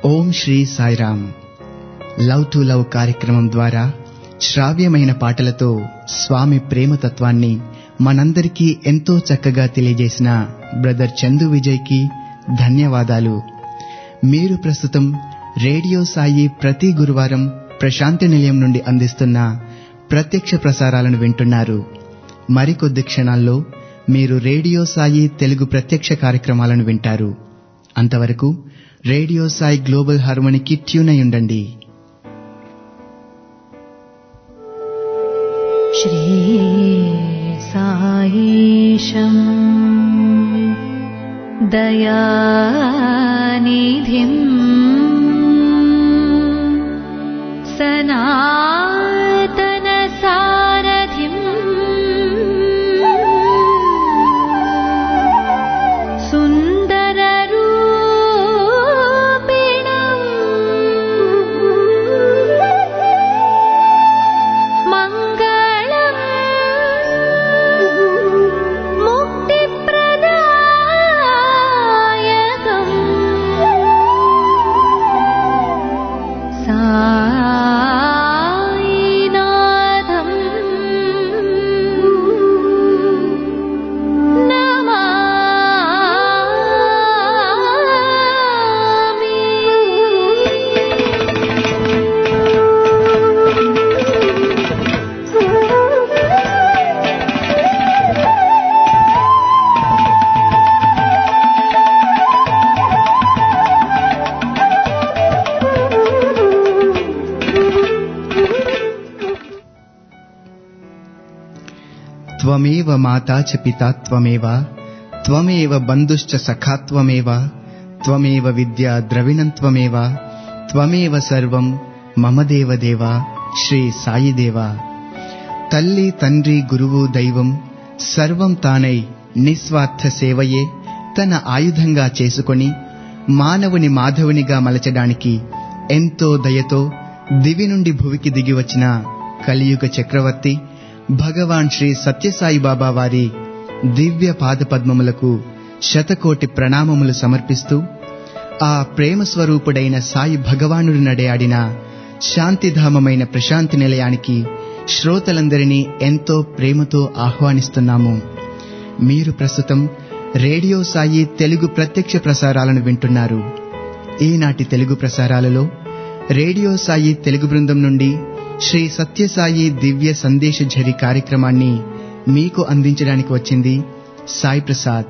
Om Sri Sairam. Love to love కార్యక్రమం ద్వారా శ్రావ్యమైన పాటలతో స్వామి ప్రేమతత్వాన్ని మనందరికీ ఎంతో చక్కగా తెలియజేసిన బ్రదర్ చందు విజయ్కి ధన్యవాదాలు. మీరు ప్రస్తుతం రేడియో సాయి ప్రతి గురువారం ప్రశాంతి నిలయం నుండి అందిస్తున్న ప్రత్యక్ష ప్రసారాలను వింటున్నారు. మరికొద్ది క్షణాల్లో మీరు రేడియో సాయి తెలుగు ప్రత్యక్ష కార్యక్రమాలను వింటారు. అంతవరకు రేడియో సాయి గ్లోబల్ హార్మోనికి ట్యూన్ అయి ఉండండి. శ్రీ సాయిశం దయానిధిం సనాతన సారథిం సుందర రూపిణం మంగళం ముక్తిప్రదాయకం సాయినాథం నమామి. త్వమేవ మాతా చ పితా త్వమేవ త్వమేవ బంధుశ్చ సఖా త్వమేవ త్వమేవ విద్యా ద్రవిణం త్వమేవ త్వమేవ సర్వం మమ దేవదేవ శ్రీ సాయిదేవ. తల్లి తండ్రి గురువు దైవం సర్వం తానై నిస్వార్థ సేవయే తన ఆయుధంగా చేసుకొని మానవుని మాధవునిగా మలచడానికి ఎంతో దయతో దివి నుండి భువికి దిగివచ్చిన కలియుగ చక్రవర్తి భగవాన్ శ్రీ సత్యసాయిబాబా వారి దివ్య పాదపద్మములకు శతకోటి ప్రణామములు సమర్పిస్తూ ఆ ప్రేమ స్వరూపుడైన సాయి భగవానుడు నడయాడిన శాంతిధామమైన ప్రశాంతి నిలయానికి శ్రోతలందరినీ ఎంతో ప్రేమతో ఆహ్వానిస్తున్నాము. మీరు ప్రస్తుతం రేడియో సాయి తెలుగు ప్రత్యక్ష ప్రసారాలను వింటున్నారు. ఈనాటి తెలుగు ప్రసారాలలో రేడియో సాయి తెలుగు బృందం నుండి శ్రీ సత్యసాయి దివ్య సందేశ ఝరి కార్యక్రమాన్ని మీకు అందించడానికి వచ్చింది సాయి ప్రసాద్.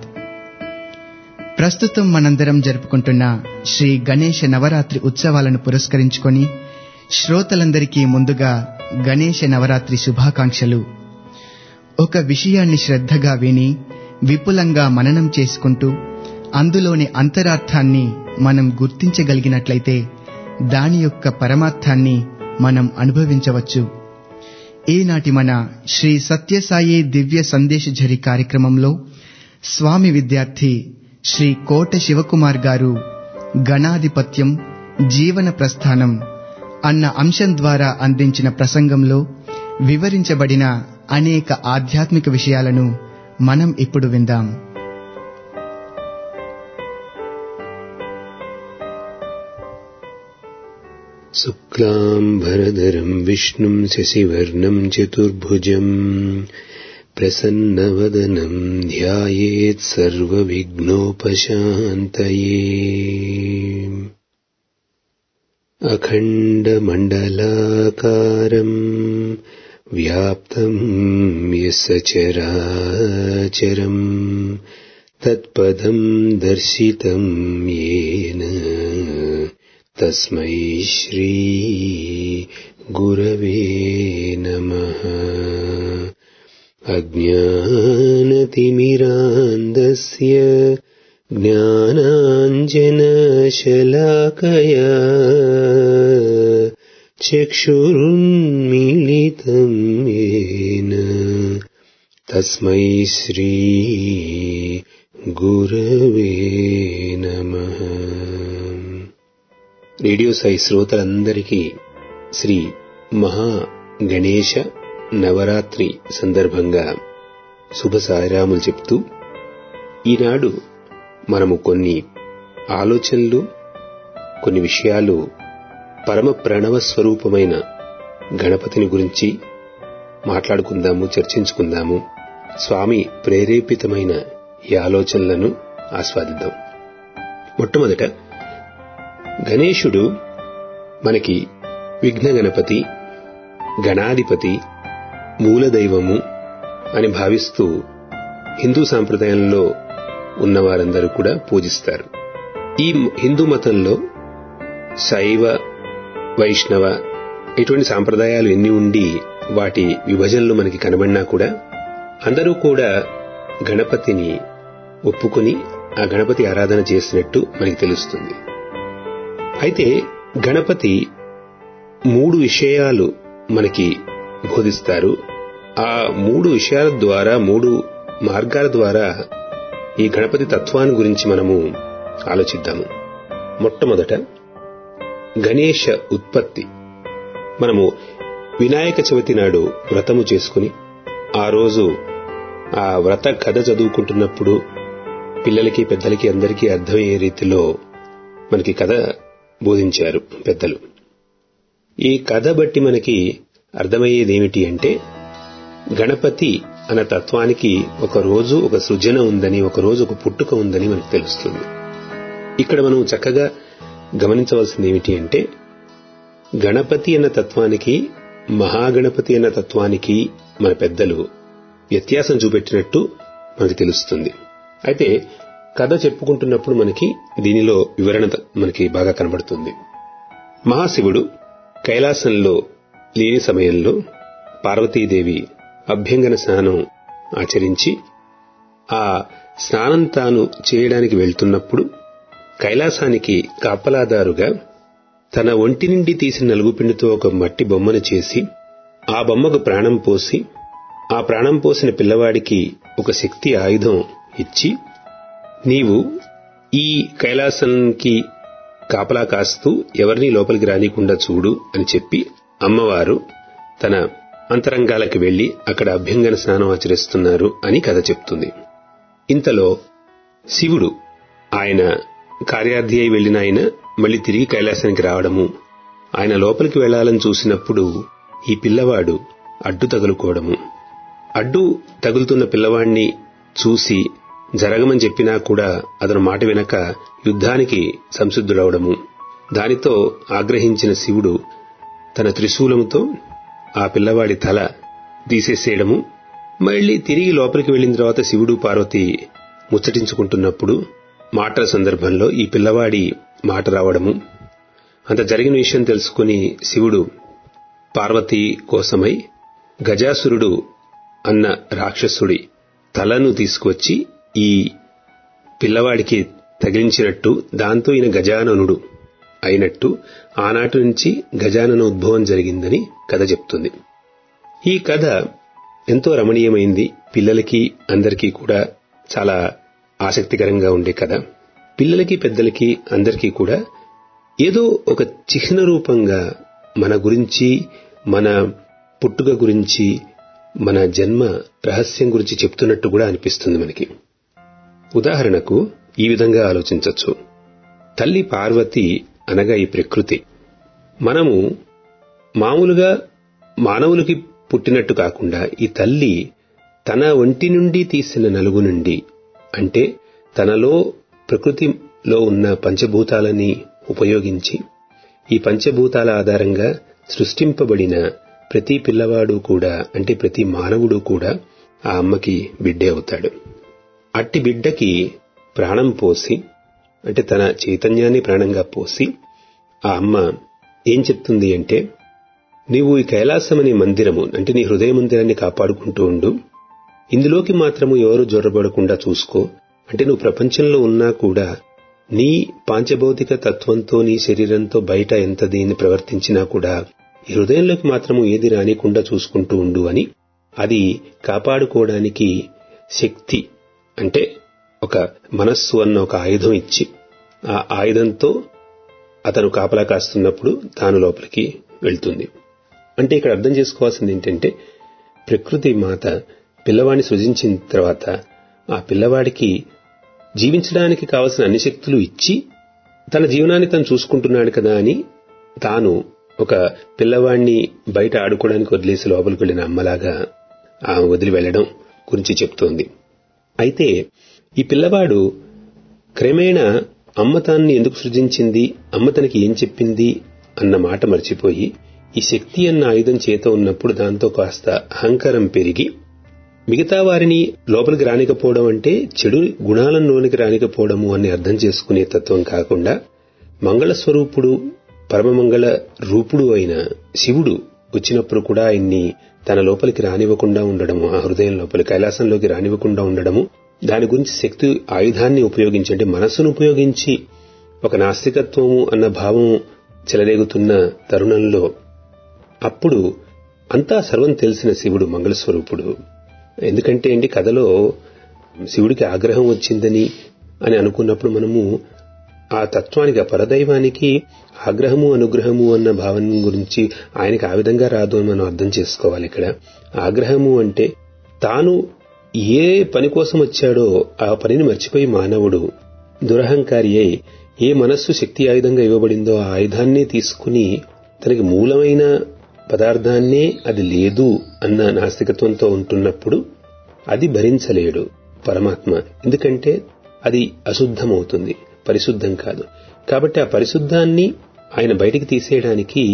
ప్రస్తుతం మనందరం జరుపుకుంటున్న శ్రీ గణేశ నవరాత్రి ఉత్సవాలను పురస్కరించుకొని శ్రోతలందరికీ ముందుగా గణేశ నవరాత్రి శుభాకాంక్షలు. ఒక విషయాన్ని శ్రద్ధగా విని విపులంగా మననం చేసుకుంటూ అందులోని అంతరార్థాన్ని మనం గుర్తించగలిగినట్లయితే దాని యొక్క పరమార్థాన్ని మనం అనుభవించవచ్చు. ఈనాటి మన శ్రీ సత్యసాయి దివ్య సందేశ ఝరి కార్యక్రమంలో స్వామి విద్యార్థి శ్రీ కోట శివకుమార్ గారు గణాధిపత్యం జీవన ప్రస్థానం అన్న అంశం ద్వారా అందించిన ప్రసంగంలో వివరించబడిన అనేక ఆధ్యాత్మిక విషయాలను మనం ఇప్పుడు విందాం. శుక్లాంబరధరం విష్ణుం శశివర్ణం చతుర్భుజం ప్రసన్నవదనం ధ్యాయేత్ సర్వవిఘ్నోపశాంతయే. అఖండమండలాకారం వ్యాప్తం యస్య చరాచరం తత్పదం దర్శితం యేన తస్మై శ్రీ గురవే నమః. అజ్ఞానతిమిరాంధస్య జ్ఞానాంజనశలాకయా చక్షురున్మీలితం యేన తస్మై శ్రీ గురవే నమః. రేడియో సాయి శ్రోతలందరికీ శ్రీ మహా గణేశ నవరాత్రి సందర్భంగా శుభ సాయిరాములు చెప్తూ ఈనాడు మనము కొన్ని ఆలోచనలు కొన్ని విషయాలు పరమ ప్రణవ స్వరూపమైన గణపతిని గురించి మాట్లాడుకుందాము, చర్చించుకుందాము. స్వామి ప్రేరేపితమైన ఈ ఆలోచనలను ఆస్వాదిద్దాం. మొట్టమొదట గణేశుడు మనకి విఘ్న గణపతి, గణాధిపతి, మూలదైవము అని భావిస్తూ హిందూ సాంప్రదాయంలో ఉన్నవారందరూ కూడా పూజిస్తారు. ఈ హిందూ మతంలో శైవ, వైష్ణవ ఇటువంటి సాంప్రదాయాలు ఎన్ని ఉండి వాటి విభజనలు మనకి కనబడినా కూడా అందరూ కూడా గణపతిని ఒప్పుకొని ఆ గణపతి ఆరాధన చేసినట్టు మనకి తెలుస్తుంది. అయితే గణపతి 3 విషయాలు మనకి బోధిస్తారు. ఆ 3 విషయాల ద్వారా, 3 మార్గాల ద్వారా ఈ గణపతి తత్వాన్ని గురించి మనము ఆలోచిద్దాము. మొట్టమొదట గణేశ ఉత్పత్తి. మనము వినాయక చవితి నాడు వ్రతము చేసుకుని ఆ రోజు ఆ వ్రత కథ చదువుకుంటున్నప్పుడు పిల్లలకి, పెద్దలకి అందరికీ అర్థమయ్యే రీతిలో మనకి కథ బోధించారు పెద్దలు. ఈ కథ బట్టి మనకి అర్థమయ్యేదేమిటి అంటే, గణపతి అన్న తత్వానికి ఒక రోజు ఒక సృజన ఉందని, ఒక రోజు ఒక పుట్టుక ఉందని మనకు తెలుస్తుంది. ఇక్కడ మనం చక్కగా గమనించవలసింది ఏమిటి అంటే, గణపతి అన్న తత్వానికి, మహాగణపతి అన్న తత్వానికి మన పెద్దలు వ్యత్యాసం చూపెట్టినట్టు మనకు తెలుస్తుంది. అయితే కథ చెప్పుకుంటున్నప్పుడు మనకి దీనిలో వివరణ మనకి బాగా కనబడుతుంది. మహాశివుడు కైలాసంలో లేని సమయంలో పార్వతీదేవి అభ్యంగన స్నానం ఆచరించి ఆ స్నానం తాను చేయడానికి వెళ్తున్నప్పుడు కైలాసానికి కాపలాదారుగా తన ఒంటి నుండి తీసిన నలుగుపిండితో ఒక మట్టి బొమ్మను చేసి ఆ బొమ్మకు ప్రాణం పోసి ఆ ప్రాణం పోసిన పిల్లవాడికి ఒక శక్తి ఆయుధం ఇచ్చి, నీవు ఈ కైలాసానికి కాపలా కాస్తూ ఎవరినీ లోపలికి రానికుండా చూడు అని చెప్పి అమ్మవారు తన అంతరంగాలకు వెళ్లి అక్కడ అభ్యంగన స్నానం ఆచరిస్తున్నారు అని కథ చెప్తుంది. ఇంతలో శివుడు ఆయన కార్యార్థి అయి వెళ్లిన ఆయన మళ్లీ తిరిగి కైలాసానికి రావడము, ఆయన లోపలికి వెళ్లాలని చూసినప్పుడు ఈ పిల్లవాడు అడ్డు తగులుకోవడము, అడ్డు తగులుతున్న పిల్లవాడిని చూసి జరగమని చెప్పినా కూడా అతను మాట వినక యుద్ధానికి సంసిద్ధుడవడము, దానితో ఆగ్రహించిన శివుడు తన త్రిశూలముతో ఆ పిల్లవాడి తల తీసేసేయడము, మళ్లీ తిరిగి లోపలికి వెళ్లిన తర్వాత శివుడు పార్వతి ముచ్చటించుకుంటున్నప్పుడు మాటల సందర్భంలో ఈ పిల్లవాడి మాట రావడము, అంత జరిగిన విషయం తెలుసుకుని శివుడు పార్వతి కోసమై గజాసురుడు అన్న రాక్షసుడి తలను తీసుకువచ్చి ఈ పిల్లవాడికి తగిలించినట్టు, దాంతో ఈయన గజాననుడు అయినట్టు ఆనాటి నుంచి గజానన ఉద్భవం జరిగిందని కథ చెప్తుంది. ఈ కథ ఎంతో రమణీయమైంది, పిల్లలకి అందరికీ కూడా చాలా ఆసక్తికరంగా ఉండే కథ. పిల్లలకి, పెద్దలకి అందరికీ కూడా ఏదో ఒక చిహ్న రూపంగా మన గురించి, మన పుట్టుక గురించి, మన జన్మ రహస్యం గురించి చెప్తున్నట్టు కూడా అనిపిస్తుంది మనకి. ఉదాహరణకు ఈ విధంగా ఆలోచించవచ్చు. తల్లి పార్వతి అనగా ఈ ప్రకృతి. మనము మామూలుగా మానవులకి పుట్టినట్టు కాకుండా ఈ తల్లి తన ఒంటి నుండి తీసిన నలుగు నుండి, అంటే తనలో ప్రకృతిలో ఉన్న పంచభూతాలని ఉపయోగించి ఈ పంచభూతాల ఆధారంగా సృష్టింపబడిన ప్రతి పిల్లవాడు కూడా, అంటే ప్రతి మానవుడు కూడా ఆ అమ్మకి బిడ్డే అవుతాడు. అట్టి బిడ్డకి ప్రాణం పోసి, అంటే తన చైతన్యాన్ని ప్రాణంగా పోసి ఆ అమ్మ ఏం చెప్తుంది అంటే, నీవు ఈ కైలాసం అనే మందిరము, అంటే నీ హృదయ మందిరాన్ని కాపాడుకుంటూ ఉండు, ఇందులోకి మాత్రము ఎవరు జొరబడకుండా చూసుకో, అంటే నువ్వు ప్రపంచంలో ఉన్నా కూడా నీ పాంచభౌతిక తత్వంతో, నీ శరీరంతో బయట ఎంత దీన్ని ప్రవర్తించినా కూడా ఈ హృదయంలోకి మాత్రము ఏది రానికుండా చూసుకుంటూ ఉండు అని, అది కాపాడుకోవడానికి శక్తి, అంటే ఒక మనస్సు అన్న ఒక ఆయుధం ఇచ్చి ఆ ఆయుధంతో అతను కాపలా కాస్తున్నప్పుడు తాను లోపలికి వెళ్తుంది. అంటే ఇక్కడ అర్థం చేసుకోవాల్సింది ఏంటంటే, ప్రకృతి మాత పిల్లవాడిని సృజించిన తర్వాత ఆ పిల్లవాడికి జీవించడానికి కావలసిన అన్ని శక్తులు ఇచ్చి తన జీవనాన్ని తను చూసుకుంటున్నాడు కదా అని తాను ఒక పిల్లవాడిని బయట ఆడుకోవడానికి వదిలేసి లోపలికి వెళ్లిన అమ్మలాగా ఆమె వదిలి వెళ్లడం గురించి చెప్తోంది. అయితే ఈ పిల్లవాడు క్రమేణా అమ్మ తాన్ని ఎందుకు సృజించింది, అమ్మ తనకి ఏం చెప్పింది అన్న మాట మర్చిపోయి ఈ శక్తి అన్న ఆయుధం చేత ఉన్నప్పుడు దాంతో కాస్త అహంకారం పెరిగి మిగతా వారిని లోపలికి రానికపోవడం అంటే చెడు గుణాలలోనికి రానికపోవడము అని అర్థం చేసుకునే తత్వం కాకుండా మంగళస్వరూపుడు పరమమంగళ రూపుడు అయిన శివుడు వచ్చినప్పుడు కూడా ఆయన్ని తన లోపలికి రానివ్వకుండా ఉండడము, ఆ హృదయం లోపలి కైలాసంలోకి రానివ్వకుండా ఉండడము, దాని గురించి శక్తి ఆయుధాన్ని ఉపయోగించి అంటే మనస్సును ఉపయోగించి ఒక నాస్తికత్వము అన్న భావం చెలరేగుతున్న తరుణంలో అప్పుడు అంతా సర్వం తెలిసిన శివుడు మంగళస్వరూపుడు. ఎందుకంటే కథలో శివుడికి ఆగ్రహం వచ్చిందని అని అనుకున్నప్పుడు మనము ఆ తత్వానికి ఆ పరదైవానికి ఆగ్రహము అనుగ్రహము అన్న భావం గురించి ఆయనకి ఆ విధంగా రాదు అని మనం అర్థం చేసుకోవాలి. ఇక్కడ ఆగ్రహము అంటే తాను ఏ పని కోసం వచ్చాడో ఆ పనిని మర్చిపోయి మానవుడు దురహంకారి అయి ఏ మనస్సు శక్తి ఆయుధంగా ఇవ్వబడిందో ఆ ఆయుధాన్ని తీసుకుని తనకి మూలమైన పదార్థాన్నే అది లేదు అన్న నాస్తికత్వంతో ఉంటున్నప్పుడు అది భరించలేడు పరమాత్మ. ఎందుకంటే అది అశుద్ధమవుతుంది, పరిశుద్ధం కాదు. కాబట్టి ఆ పరిశుద్ధాన్ని ఆయన బయటికి తీసేయడానికి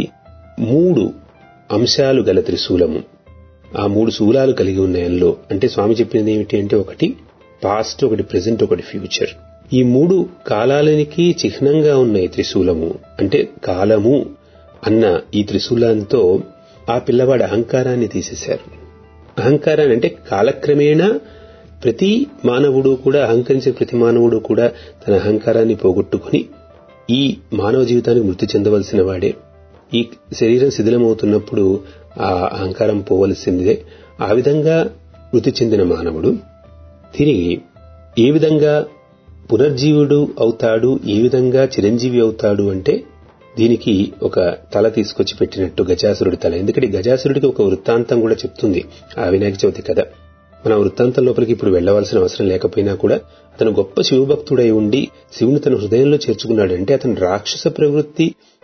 3 అంశాలు గల త్రిశూలము, ఆ 3 శూలాలు కలిగి ఉన్నాయల్లో. అంటే స్వామి చెప్పినది ఏమిటి అంటే ఒకటి పాస్ట్, ఒకటి ప్రెజెంట్, ఒకటి ఫ్యూచర్. ఈ 3 కాలాలనికి చిహ్నంగా ఉన్నాయి త్రిశూలము. అంటే కాలము అన్న ఈ త్రిశూలంతో ఆ పిల్లవాడి అహంకారాన్ని తీసేశారు. అహంకారాన్ని అంటే కాలక్రమేణా ప్రతి మానవుడు కూడా అహంకరించే ప్రతి మానవుడు కూడా తన అహంకారాన్ని పోగొట్టుకుని ఈ మానవ జీవితానికి మృతి చెందవలసిన వాడే. ఈ శరీరం శిథిలమవుతున్నప్పుడు ఆ అహంకారం పోవలసిందే. ఆ విధంగా మృతి చెందిన మానవుడు తిరిగి ఏ విధంగా పునర్జీవుడు అవుతాడు, ఏ విధంగా చిరంజీవి అవుతాడు అంటే దీనికి ఒక తల తీసుకొచ్చి పెట్టినట్టు గజాసురుడి తల. ఎందుకంటే గజాసురుడికి ఒక వృత్తాంతం కూడా చెప్తుంది ఆ వినాయక చవితి కథ. మన వృత్తాంతం లోపలికి ఇప్పుడు వెళ్లవలసిన అవసరం లేకపోయినా కూడా అతను గొప్ప శివభక్తుడై ఉండి శివుని తన హృదయంలో చేర్చుకున్నాడంటే అతను రాక్షస ప్రవృత్తి,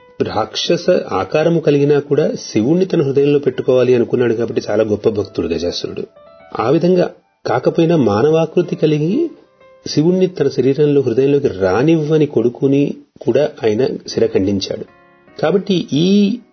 రాక్షస ఆకారము కలిగినా కూడా శివుణ్ణి తన హృదయంలో పెట్టుకోవాలి అనుకున్నాడు. కాబట్టి చాలా గొప్ప భక్తుడు గజాసురుడు. ఆ విధంగా కాకపోయినా మానవాకృతి కలిగి శివుణ్ణి తన శరీరంలో హృదయంలోకి రానివ్వని కొడుకుని కూడా ఆయన శిరఖండించాడు. కాబట్టి ఈ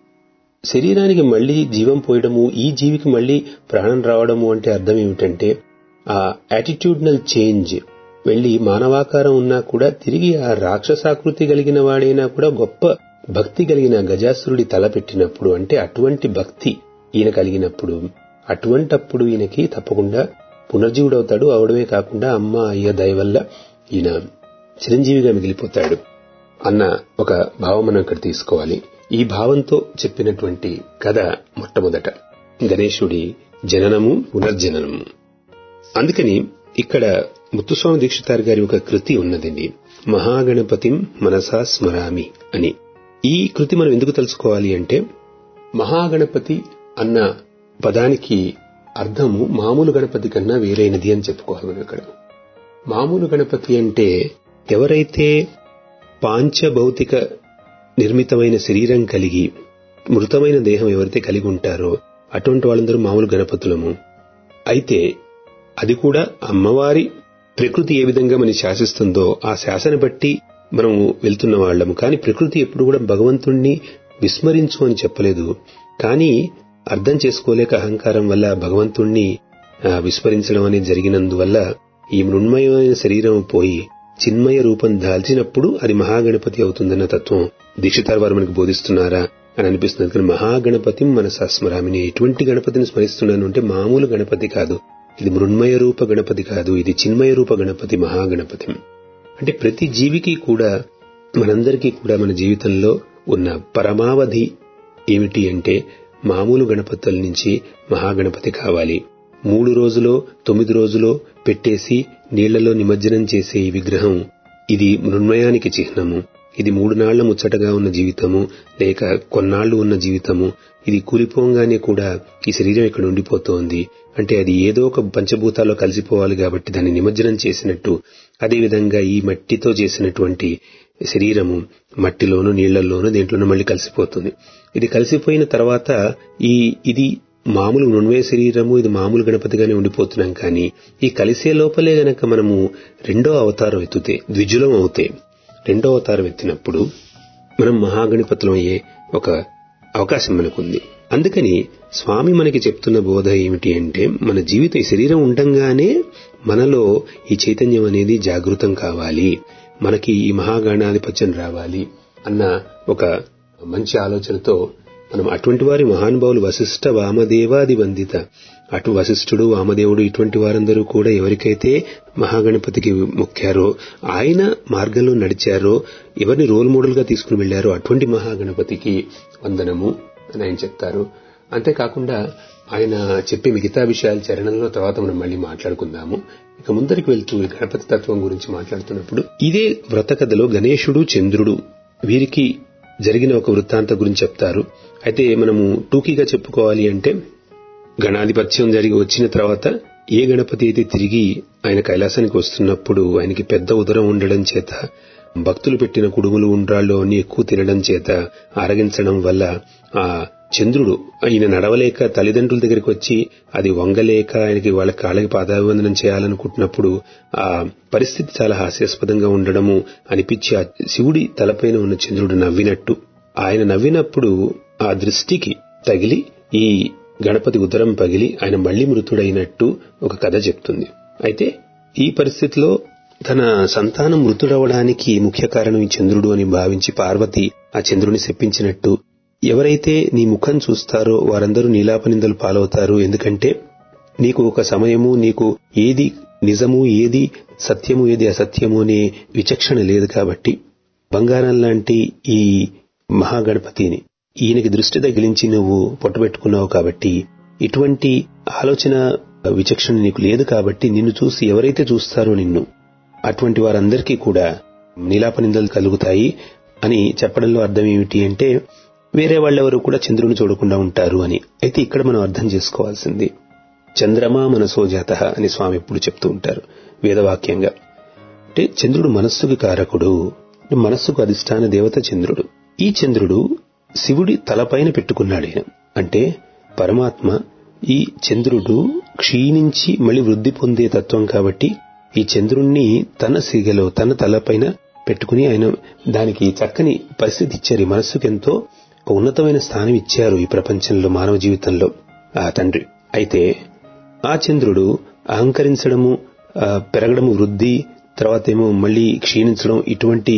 శరీరానికి మళ్లీ జీవం పోయడము, ఈ జీవికి మళ్లీ ప్రాణం రావడము అంటే అర్థం ఏమిటంటే ఆ యాటిట్యూడ్నల్ చేంజ్ వెళ్లి మానవాకారం ఉన్నా కూడా తిరిగి ఆ రాక్షసాకృతి కలిగిన వాడైనా కూడా గొప్ప భక్తి కలిగిన గజాసురుడి తల పెట్టినప్పుడు, అంటే అటువంటి భక్తి ఈయన కలిగినప్పుడు, అటువంటప్పుడు ఈయనకి తప్పకుండా పునర్జీవుడవుతాడు. అవడమే కాకుండా అమ్మ అయ్య దయ వల్ల ఈయన చిరంజీవిగా మిగిలిపోతాడు అన్న ఒక భావం మనం ఇక్కడ తీసుకోవాలి. ఈ భావంతో చెప్పినటువంటి కథ మొట్టమొదట గణేశుడి జననము, పునర్జననము. అందుకని ఇక్కడ ముత్తుస్వామి దీక్షితార్ గారి ఒక కృతి ఉన్నదండి, మహాగణపతిం మనసా స్మరామి అని. ఈ కృతి మనం ఎందుకు తెలుసుకోవాలి అంటే మహాగణపతి అన్న పదానికి అర్థము మామూలు గణపతి కన్నా వేరైనది అని చెప్పుకోవాలి మనం. ఇక్కడ మామూలు గణపతి అంటే ఎవరైతే పాంచభౌతిక నిర్మితమైన శరీరం కలిగి మృతమైన దేహం ఎవరైతే కలిగి ఉంటారో అటువంటి వాళ్ళందరూ మామూలు గణపతులము. అయితే అది కూడా అమ్మవారి ప్రకృతి ఏ విధంగా మనం శాసిస్తుందో ఆ శాసన బట్టి మనం వెళ్తున్న వాళ్ళము. కానీ ప్రకృతి ఎప్పుడు కూడా భగవంతుణ్ణి విస్మరించు అని చెప్పలేదు. కానీ అర్థం చేసుకోలేక అహంకారం వల్ల భగవంతుణ్ణి విస్మరించడం అనేది జరిగినందువల్ల ఈ మృణ్మయమైన శరీరం పోయి చిన్మయ రూపం దాల్చినప్పుడు అది మహాగణపతి అవుతుందన్న తత్వం దీక్షితార్ వారు మనకు బోధిస్తున్నారా అని అనిపిస్తుంది. కానీ మహాగణపతి మనసా స్మరామిని, ఎటువంటి గణపతిని స్మరిస్తున్నాను అంటే మామూలు గణపతి కాదు, ఇది మృణ్మయ రూప గణపతి కాదు, ఇది చిన్మయ రూప గణపతి, మహాగణపతి. అంటే ప్రతి జీవికి కూడా మనందరికీ కూడా మన జీవితంలో ఉన్న పరమావధి ఏమిటి అంటే మామూలు గణపతుల నుంచి మహాగణపతి కావాలి. 3 రోజులో 9 రోజులో పెట్టేసి నీళ్లలో నిమజ్జనం చేసే ఈ విగ్రహం ఇది మృణ్మయానికి చిహ్నము. ఇది 3 నాళ్ల ముచ్చటగా ఉన్న జీవితము లేక కొన్నాళ్లు ఉన్న జీవితము. ఇది కూలిపోగానే కూడా ఈ శరీరం ఇక్కడ ఉండిపోతోంది అంటే అది ఏదో ఒక పంచభూతాల్లో కలిసిపోవాలి కాబట్టి దాన్ని నిమజ్జనం చేసినట్టు. అదేవిధంగా ఈ మట్టితో చేసినటువంటి శరీరము మట్టిలోనూ నీళ్లలోనూ దేంట్లోనూ మళ్ళీ కలిసిపోతుంది. ఇది కలిసిపోయిన తర్వాత ఇది మామూలు నున్వే శరీరము, ఇది మామూలు గణపతిగానే ఉండిపోతున్నాం. కానీ ఈ కలిసే లోపలే గనక మనము రెండో అవతారం ఎత్తితే, ద్విజులం అవుతే, రెండో అవతారం ఎత్తినప్పుడు మనం మహాగణపతులం అయ్యే ఒక అవకాశం మనకుంది. అందుకని స్వామి మనకి చెప్తున్న బోధ ఏమిటి అంటే, మన జీవితం ఈ శరీరం ఉండంగానే మనలో ఈ చైతన్యం అనేది జాగృతం కావాలి, మనకి ఈ మహాగణాధిపత్యం రావాలి అన్న ఒక మంచి ఆలోచనతో మనం అటువంటి వారి మహానుభావులు వశిష్ఠ వామదేవాది వందిత, అటు వశిష్ఠుడు వామదేవుడు ఇటువంటి వారందరూ కూడా ఎవరికైతే మహాగణపతికి మొక్కారో, ఆయన మార్గంలో నడిచారో, ఎవరిని రోల్ మోడల్ గా తీసుకుని వెళ్లారో అటువంటి మహాగణపతికి వందనము అని ఆయన చెప్తారు. అంతేకాకుండా ఆయన చెప్పే మిగతా విషయాలు చరణంలో తర్వాత మనం మళ్ళీ మాట్లాడుకుందాము. ఇక ముందరికి వెళ్తూ ఈ గణపతి తత్వం గురించి మాట్లాడుతున్నప్పుడు ఇదే వ్రత కథలో గణేశుడు చంద్రుడు వీరికి జరిగిన ఒక వృత్తాంతం గురించి చెప్తారు. అయితే మనము టూకీగా చెప్పుకోవాలి అంటే, గణాధిపత్యం జరిగి వచ్చిన తర్వాత ఏ గణపతి అయితే తిరిగి ఆయన కైలాసానికి వస్తున్నప్పుడు ఆయనకి పెద్ద ఉదరం ఉండడం చేత, భక్తులు పెట్టిన కుడుములు ఉండ్రాళ్ళు అన్ని ఎక్కువ తినడం చేత ఆరగించడం వల్ల ఆ చంద్రుడు ఆయన నడవలేక తల్లిదండ్రుల దగ్గరికి వచ్చి అది వంగలేక ఆయనకి వాళ్ళ కాళ్ళకి పాదాభివందనం చేయాలనుకుంటున్నప్పుడు ఆ పరిస్థితి చాలా హాస్యాస్పదంగా ఉండడము అనిపించి ఆ శివుడి తలపైన ఉన్న చంద్రుడు నవ్వినట్టు, ఆయన నవ్వినప్పుడు ఆ దృష్టికి తగిలి ఈ గణపతి ఉదరం పగిలి ఆయన మళ్లీ మృతుడైనట్టు ఒక కథ చెప్తుంది. అయితే ఈ పరిస్థితిలో తన సంతానం మృతుడవడానికి ముఖ్య కారణం ఈ చంద్రుడు అని భావించి పార్వతి ఆ చంద్రుని శపించినట్టు, ఎవరైతే నీ ముఖం చూస్తారో వారందరూ నీలాపనిందలు పాలవుతారు, ఎందుకంటే నీకు ఒక సమయము, నీకు ఏది నిజము ఏది సత్యము ఏది అసత్యము అనే విచక్షణ లేదు కాబట్టి, బంగారం లాంటి ఈ మహాగణపతిని ఈయనకి దృష్టి తగిలించి నువ్వు పొట్టబెట్టుకున్నావు కాబట్టి, ఇటువంటి ఆలోచన విచక్షణ నీకు లేదు కాబట్టి, నిన్ను చూసి ఎవరైతే చూస్తారో నిన్ను అటువంటి వారందరికీ కూడా నీలాపనిందలు కలుగుతాయి అని చెప్పడంలో అర్థం ఏమిటి అంటే, వేరే వాళ్ళెవరూ కూడా చంద్రుని చూడకుండా ఉంటారు అని. అయితే ఇక్కడ మనం అర్థం చేసుకోవాల్సింది, చంద్రమా మనసో జాతః అని స్వామి ఎప్పుడు చెప్తూ ఉంటారు వేదవాక్యంగా. అంటే చంద్రుడు మనస్సుకి కారకుడు, మనస్సుకు అధిష్టాన దేవత చంద్రుడు. ఈ చంద్రుడు శివుడి తలపైన పెట్టుకున్నాడు. అంటే పరమాత్మ ఈ చంద్రుడు క్షీణించి మళ్లీ వృద్ధి పొందే తత్వం కాబట్టి ఈ చంద్రుణ్ణి తన సిగలో తన తలపైన పెట్టుకుని ఆయన దానికి చక్కని పరిస్థితి ఇచ్చారు. మనస్సుకి ఎంతో ఉన్నతమైన స్థానం ఇచ్చారు ఈ ప్రపంచంలో, మానవ జీవితంలో ఆ తండ్రి. అయితే ఆ చంద్రుడు అహంకరించడము, పెరగడము, వృద్ధి, తర్వాత ఏమో మళ్లీ క్షీణించడం, ఇటువంటి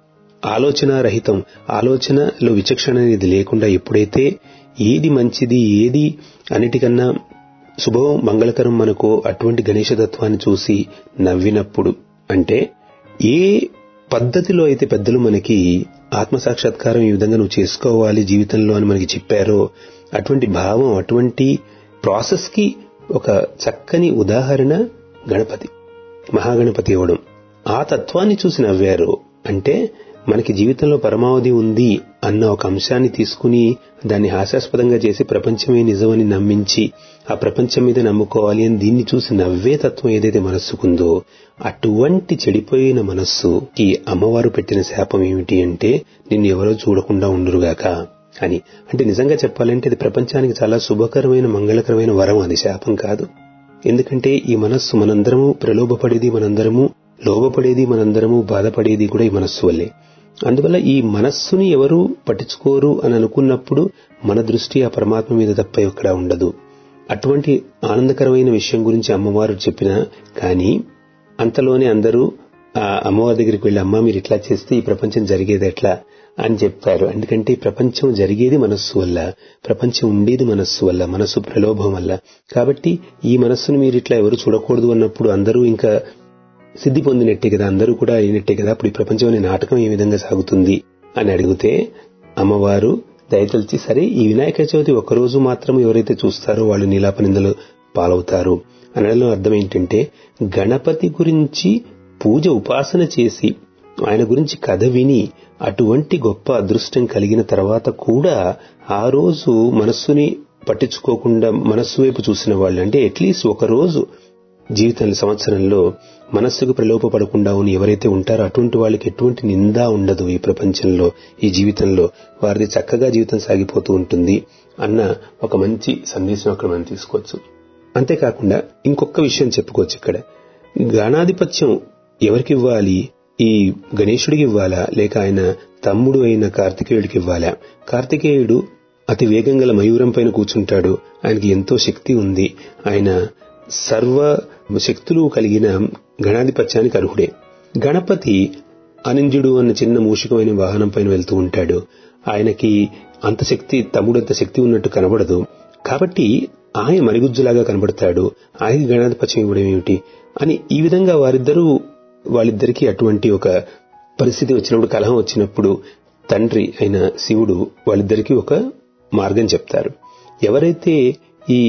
ఆలోచన రహితం, ఆలోచనలో విచక్షణ అనేది లేకుండా ఎప్పుడైతే ఏది మంచిది ఏది అన్నిటికన్నా శుభం మంగళకరం మనకో అటువంటి గణేశతత్వాన్ని చూసి నవ్వినప్పుడు, అంటే ఏ పద్ధతిలో అయితే పెద్దలు మనకి ఆత్మసాక్షాత్కారం ఈ విధంగా నువ్వు చేసుకోవాలి జీవితంలో అని మనకి చెప్పారో, అటువంటి భావం, అటువంటి ప్రాసెస్ కి ఒక చక్కని ఉదాహరణ గణపతి, మహాగణపతి ఇవ్వడం. ఆ తత్వాన్ని చూసి నవ్వారు అంటే మనకి జీవితంలో పరమావధి ఉంది అన్న ఒక అంశాన్ని తీసుకుని దాన్ని హాస్యాస్పదంగా చేసి ప్రపంచమే నిజమని నమ్మించి ఆ ప్రపంచం మీద నమ్ముకోవాలి అని దీన్ని చూసి నవ్వే తత్వం ఏదైతే మనస్సుకుందో, అటువంటి చెడిపోయిన మనస్సుకి అమ్మవారు పెట్టిన శాపం ఏమిటి అంటే, నిన్ను ఎవరో చూడకుండా ఉండురుగాక అని. అంటే నిజంగా చెప్పాలంటే ఇది ప్రపంచానికి చాలా శుభకరమైన మంగళకరమైన వరం, అది శాపం కాదు. ఎందుకంటే ఈ మనస్సు మనందరము ప్రలోభపడేది, మనందరము లోభపడేది, మనందరము బాధపడేది కూడా ఈ మనస్సు వల్లే. అందువల్ల ఈ మనస్సుని ఎవరు పట్టించుకోరు అని అనుకున్నప్పుడు మన దృష్టి ఆ పరమాత్మ మీద తప్ప ఎక్కడా ఉండదు. అటువంటి ఆనందకరమైన విషయం గురించి అమ్మవారు చెప్పినా కానీ అంతలోనే అందరూ ఆ అమ్మవారి దగ్గరికి వెళ్లి, అమ్మ మీరు ఇట్లా చేస్తే ఈ ప్రపంచం జరిగేది ఎట్లా అని చెప్పారు. ఎందుకంటే ఈ ప్రపంచం జరిగేది మనస్సు వల్ల, ప్రపంచం ఉండేది మనస్సు వల్ల, మనస్సు ప్రలోభం వల్ల. కాబట్టి ఈ మనస్సును మీరు ఇట్లా ఎవరు చూడకూడదు అన్నప్పుడు అందరూ ఇంకా సిద్ధి పొందినట్టే కదా, అందరూ కూడా అయినట్టే కదా, అప్పుడు ఈ ప్రపంచం అనే నాటకం ఏ విధంగా సాగుతుంది అని అడిగితే అమ్మవారు దయతలిచి, సరే ఈ వినాయక చవితి ఒక్కరోజు మాత్రం ఎవరైతే చూస్తారో వాళ్ళు నీలాపనిందలు పాలవుతారు అనడంలో అర్థం ఏంటంటే, గణపతి గురించి పూజ ఉపాసన చేసి ఆయన గురించి కథ విని అటువంటి గొప్ప అదృష్టం కలిగిన తర్వాత కూడా ఆ రోజు మనస్సుని పట్టించుకోకుండా మనస్సు వైపు చూసిన వాళ్ళు, అంటే అట్లీస్ట్ ఒక రోజు జీవితంలో సంవత్సరంలో మనస్సుకు ప్రలోభపడకుండా ఉన్న ఎవరైతే ఉంటారో అటువంటి వాళ్ళకి ఎటువంటి నింద ఉండదు ఈ ప్రపంచంలో, ఈ జీవితంలో వారిది చక్కగా జీవితం సాగిపోతూ ఉంటుంది అన్న ఒక మంచి సందేశం అక్కడ మనం తీసుకోవచ్చు. అంతేకాకుండా ఇంకొక విషయం చెప్పుకోవచ్చు. ఇక్కడ గణాధిపత్యం ఎవరికి ఇవ్వాలి? ఈ గణేశుడికి ఇవ్వాలా, లేక ఆయన తమ్ముడు అయిన కార్తికేయుడికి ఇవ్వాలా? కార్తికేయుడు అతి వేగం గల మయూరం పైన కూర్చుంటాడు, ఆయనకి ఎంతో శక్తి ఉంది, ఆయన సర్వ శక్తులు కలిగిన గణాధిపత్యానికి అర్హుడే. గణపతి అనింజుడు అన్న చిన్న మూషికమైన వాహనం పైన వెళ్తూ ఉంటాడు, ఆయనకి అంత శక్తి, తమ్ముడంత శక్తి ఉన్నట్టు కనబడదు, కాబట్టి ఆయన మరిగుజ్జులాగా కనబడతాడు, ఆయనకి గణాధిపత్యం ఇవ్వడం ఏమిటి అని ఈ విధంగా వాళ్ళిద్దరికీ అటువంటి ఒక పరిస్థితి వచ్చినప్పుడు, కలహం వచ్చినప్పుడు తండ్రి అయిన శివుడు వాళ్ళిద్దరికీ ఒక మార్గం చెప్తారు. ఎవరైతే ఈ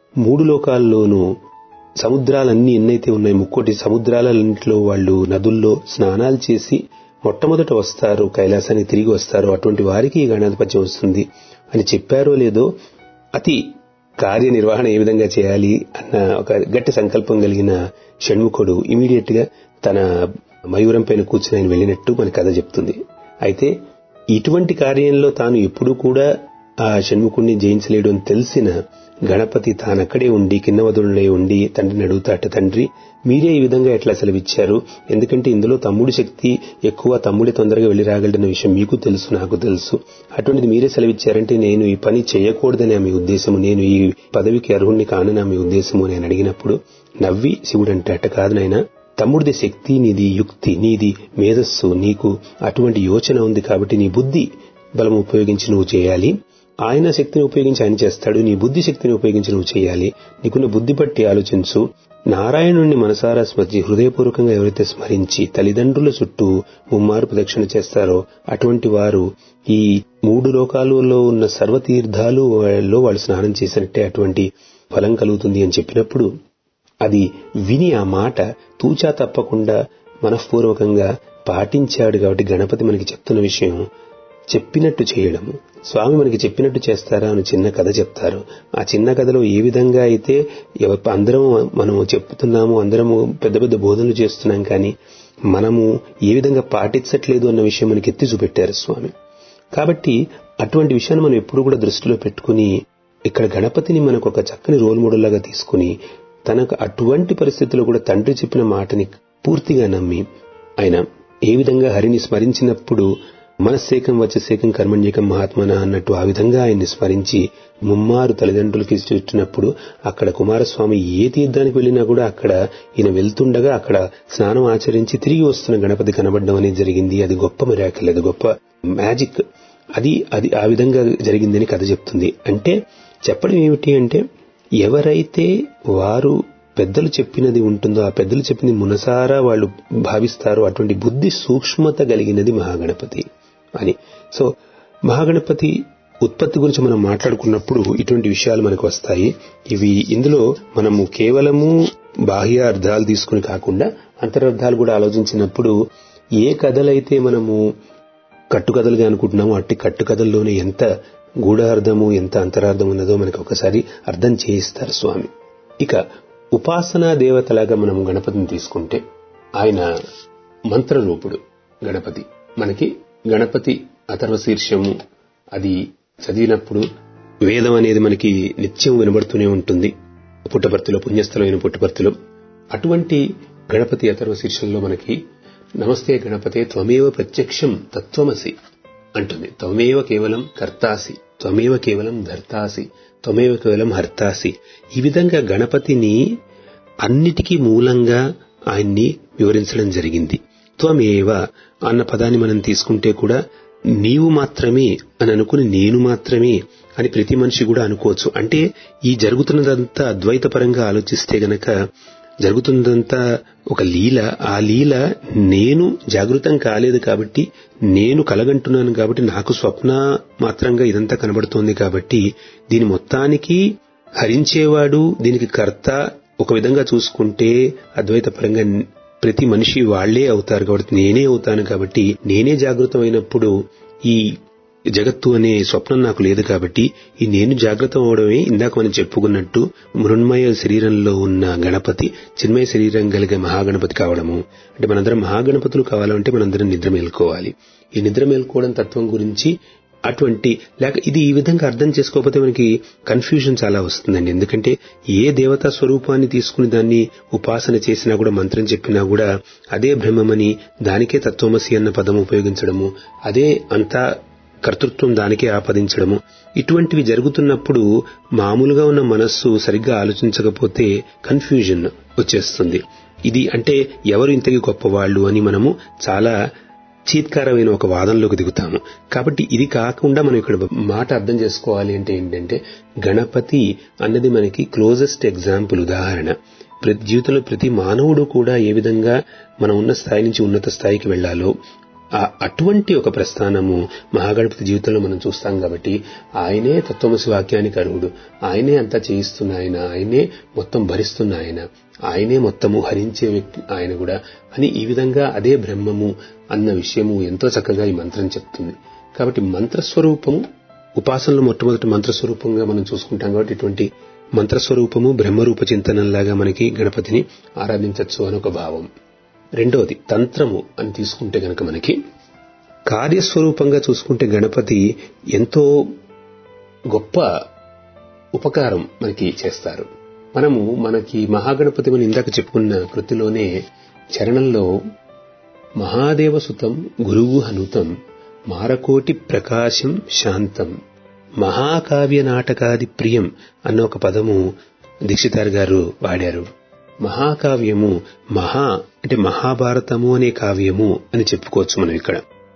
3 లోకాల్లోనూ సముద్రాలన్నీ ఎన్నైతే ఉన్నాయి, 3 సముద్రాలన్నింటిలో వాళ్ళు నదుల్లో స్నానాలు చేసి మొట్టమొదట వస్తారు, కైలాసానికి తిరిగి వస్తారు, అటువంటి వారికి ఈ గణాధిపత్యం వస్తుంది అని చెప్పారో లేదో, అతి కార్యనిర్వహణ ఏ విధంగా చేయాలి అన్న ఒక గట్టి సంకల్పం కలిగిన షణ్ముఖుడు ఇమీడియట్ గా తన మయూరం పైన కూర్చుని ఆయన వెళ్ళినట్టు మన కథ చెప్తుంది. అయితే ఇటువంటి కార్యంలో తాను ఎప్పుడూ కూడా ఆ షణ్ముఖుడిని జయించలేడు అని తెలిసిన గణపతి తానక్కడే ఉండి కిన్నవదులై ఉండి తండ్రిని అడుగుతాట, తండ్రి మీరే ఈ విధంగా ఎట్లా సెలవిచ్చారు, ఎందుకంటే ఇందులో తమ్ముడి శక్తి ఎక్కువ, తమ్ముడే తొందరగా వెళ్లి రాగలడన్న విషయం మీకు తెలుసు, నాకు తెలుసు, అటువంటిది మీరే సెలవిచ్చారంటే నేను ఈ పని చేయకూడదని మీ ఉద్దేశము, నేను ఈ పదవికి అర్హుణ్ణి కానని మీ ఉద్దేశము అని అడిగినప్పుడు నవ్వి శివుడు అంటే అట్ట కాదు నాయనా, తమ్ముడిది శక్తి, నీది యుక్తి, నీది మేధస్సు, నీకు అటువంటి యోచన ఉంది కాబట్టి నీ బుద్ధి బలం ఉపయోగించి నువ్వు చేయాలి, ఆయన శక్తిని ఉపయోగించి ఆయన చేస్తాడు, నీ బుద్ధి శక్తిని ఉపయోగించి నువ్వు చేయాలి, నీకున్న బుద్ధి బట్టి ఆలోచించు, నారాయణుణ్ణి మనసారా స్మరించి హృదయపూర్వకంగా ఎవరైతే స్మరించి తల్లిదండ్రుల చుట్టూ 3 మార్లు ప్రదక్షిణ చేస్తారో అటువంటి వారు ఈ 3 లోకాలలో ఉన్న సర్వతీర్థాలలో వాళ్ళు స్నానం చేసినట్టే అటువంటి ఫలం కలుగుతుంది అని చెప్పినప్పుడు అది విని ఆ మాట తూచా తప్పకుండా మనఃపూర్వకంగా పాటించాడు. కాబట్టి గణపతి మనకి చెప్తున్న విషయం చెప్పినట్టు చేయడం, స్వామి మనకి చెప్పినట్టు చేస్తారా అని చిన్న కథ చెప్తారు. ఆ చిన్న కథలో ఏ విధంగా అయితే అందరం మనం చెప్తున్నాము, అందరము పెద్ద పెద్ద బోధనలు చేస్తున్నాం, కానీ మనము ఏ విధంగా పాటించట్లేదు అన్న విషయం మనకి ఎత్తి చూపెట్టారు స్వామి. కాబట్టి అటువంటి విషయాన్ని మనం ఎప్పుడు కూడా దృష్టిలో పెట్టుకుని ఇక్కడ గణపతిని మనకు ఒక చక్కని రోల్ మోడల్ లాగా తీసుకుని తనకు అటువంటి పరిస్థితుల్లో కూడా తండ్రి చెప్పిన మాటని పూర్తిగా నమ్మి ఆయన ఏ విధంగా హరిని స్మరించినప్పుడు మనస్సేకం వచ్చేసేకం కర్మణ్యేకం మహాత్మన అన్నట్టు ఆ విధంగా ఆయన్ని స్మరించి 3 మార్లు తల్లిదండ్రులకి చుట్టినప్పుడు అక్కడ కుమారస్వామి ఏ తీర్థానికి వెళ్ళినా కూడా అక్కడ ఈయన వెళ్తుండగా అక్కడ స్నానం ఆచరించి తిరిగి వస్తున్న గణపతి కనబడడం అనేది జరిగింది. అది గొప్ప మిరాకిల్, అది గొప్ప మ్యాజిక్, అది ఆ విధంగా జరిగిందని కథ చెప్తుంది. అంటే చెప్పడం ఏమిటి అంటే ఎవరైతే వారు పెద్దలు చెప్పినది ఉంటుందో ఆ పెద్దలు చెప్పింది మనసారా వాళ్ళు భావిస్తారో అటువంటి బుద్ధి సూక్ష్మత కలిగినది మహాగణపతి అని. సో మహాగణపతి ఉత్పత్తి గురించి మనం మాట్లాడుకున్నప్పుడు ఇటువంటి విషయాలు మనకు వస్తాయి. ఇందులో మనము కేవలము బాహ్య అర్థాలు తీసుకుని కాకుండా అంతరర్థాలు కూడా ఆలోచించినప్పుడు ఏ కథలైతే మనము కట్టుకథలుగా అనుకుంటున్నామో అట్టి కట్టుకథల్లోనే ఎంత గూఢార్థము ఎంత అంతరార్థం ఉన్నదో మనకు ఒకసారి అర్థం చేయిస్తారు స్వామి. ఇక ఉపాసనా దేవతలాగా మనం గణపతిని తీసుకుంటే ఆయన మంత్రరూపుడు గణపతి. మనకి గణపతి అథర్వశీర్షము అది చదివినప్పుడు వేదం అనేది మనకి నిత్యం వినబడుతూనే ఉంటుంది, పుట్టపర్తిలో పుణ్యస్థలమైన పుట్టపర్తిలో. అటువంటి గణపతి అథర్వశీర్షంలో మనకి నమస్తే గణపతే త్వమేవ ప్రత్యక్షం తత్వమసి అంటుంది. త్వమేవ కేవలం కర్తాసి, త్వమేవ కేవలం ధర్తాసి, త్వమేవ కేవలం హర్తాసి. ఈ విధంగా గణపతిని అన్నిటికీ మూలంగా ఆయన్ని వివరించడం జరిగింది. త్వమేవ అన్న పదాన్ని మనం తీసుకుంటే కూడా నీవు మాత్రమే అని అనుకుని నేను మాత్రమే అని ప్రతి మనిషి కూడా అనుకోవచ్చు. అంటే ఈ జరుగుతున్నదంతా అద్వైతపరంగా ఆలోచిస్తే గనక జరుగుతున్నదంతా ఒక లీల. ఆ లీల నేను జాగృతం కాలేదు కాబట్టి, నేను కలగంటున్నాను కాబట్టి, నాకు స్వప్న మాత్రంగా ఇదంతా కనబడుతోంది కాబట్టి దీని మొత్తానికి హరించేవాడు, దీనికి కర్త ఒక విధంగా చూసుకుంటే అద్వైతపరంగా ప్రతి మనిషి వాళ్లే అవుతారు కాబట్టి నేనే అవుతాను. కాబట్టి నేనే జాగృతమైనప్పుడు ఈ జగత్తు అనే స్వప్నం నాకు లేదు కాబట్టి ఈ నేను జాగ్రత్త అవడమే ఇందాక మనం చెప్పుకున్నట్టు మృణ్మయ శరీరంలో ఉన్న గణపతి చిన్మయ శరీరం కలిగే మహాగణపతి కావడము. అంటే మనందరం మహాగణపతులు కావాలంటే మనందరం నిద్ర మేల్కోవాలి. ఈ నిద్ర మేల్కోవడం తత్వం గురించి అటువంటి లేక ఇది ఈ విధంగా అర్థం చేసుకోకపోతే మనకి కన్ఫ్యూజన్ చాలా వస్తుందండి. ఎందుకంటే ఏ దేవతా స్వరూపాన్ని తీసుకుని దాన్ని ఉపాసన చేసినా కూడా మంత్రం చెప్పినా కూడా అదే బ్రహ్మమని దానికే తత్వమసి అన్న పదం ఉపయోగించడము, అదే అంతా కర్తృత్వం దానికే ఆపాదించడము, ఇటువంటివి జరుగుతున్నప్పుడు మామూలుగా ఉన్న మనస్సు సరిగ్గా ఆలోచించకపోతే కన్ఫ్యూజన్ వచ్చేస్తుంది. ఇది అంటే ఎవరు ఇంతకీ గొప్పవాళ్లు అని మనము చాలా చీత్కారమైన ఒక వాదనలోకి దిగుతాము. కాబట్టి ఇది కాకుండా మనం ఇక్కడ మాట అర్థం చేసుకోవాలి అంటే ఏంటంటే గణపతి అన్నది మనకి క్లోజెస్ట్ ఎగ్జాంపుల్, ఉదాహరణ. జీవితంలో ప్రతి మానవుడు కూడా ఏ విధంగా మనం ఉన్న స్థాయి నుంచి ఉన్నత స్థాయికి వెళ్లాలో అటువంటి ఒక ప్రస్థానము మహాగణపతి జీవితంలో మనం చూస్తాం. కాబట్టి ఆయనే తత్వమసి వాక్యానికి అర్హుడు, ఆయనే అంతా చేయిస్తున్న ఆయన, ఆయనే మొత్తం భరిస్తున్న ఆయన, ఆయనే మొత్తము హరించే వ్యక్తి ఆయన కూడా అని ఈ విధంగా అదే బ్రహ్మము అన్న విషయము ఎంతో చక్కగా ఈ మంత్రం చెప్తుంది. కాబట్టి మంత్రస్వరూపము ఉపాసనలో మొట్టమొదటి మంత్రస్వరూపంగా మనం చూసుకుంటాం. కాబట్టి ఇటువంటి మంత్రస్వరూపము బ్రహ్మరూప చింతనంలాగా మనకి గణపతిని ఆరాధించవచ్చు అని ఒక భావం. రెండోది తంత్రము అని తీసుకుంటే గనక మనకి కార్యస్వరూపంగా చూసుకుంటే గణపతి ఎంతో గొప్ప ఉపకారం మనకి చేస్తారు. మనకి మహాగణపతి మనం ఇందాక చెప్పుకున్న కృతిలోనే చరణంలో మహాదేవసుతం గురువు హనుతం మారకోటి ప్రకాశం శాంతం మహాకావ్య నాటకాది ప్రియం అన్న ఒక పదము దీక్షితార్ గారు వాడారు. మహాకావ్యము అంటే మహాభారతము అనే కావ్యము అని చెప్పుకోవచ్చు మనం ఇక్కడ.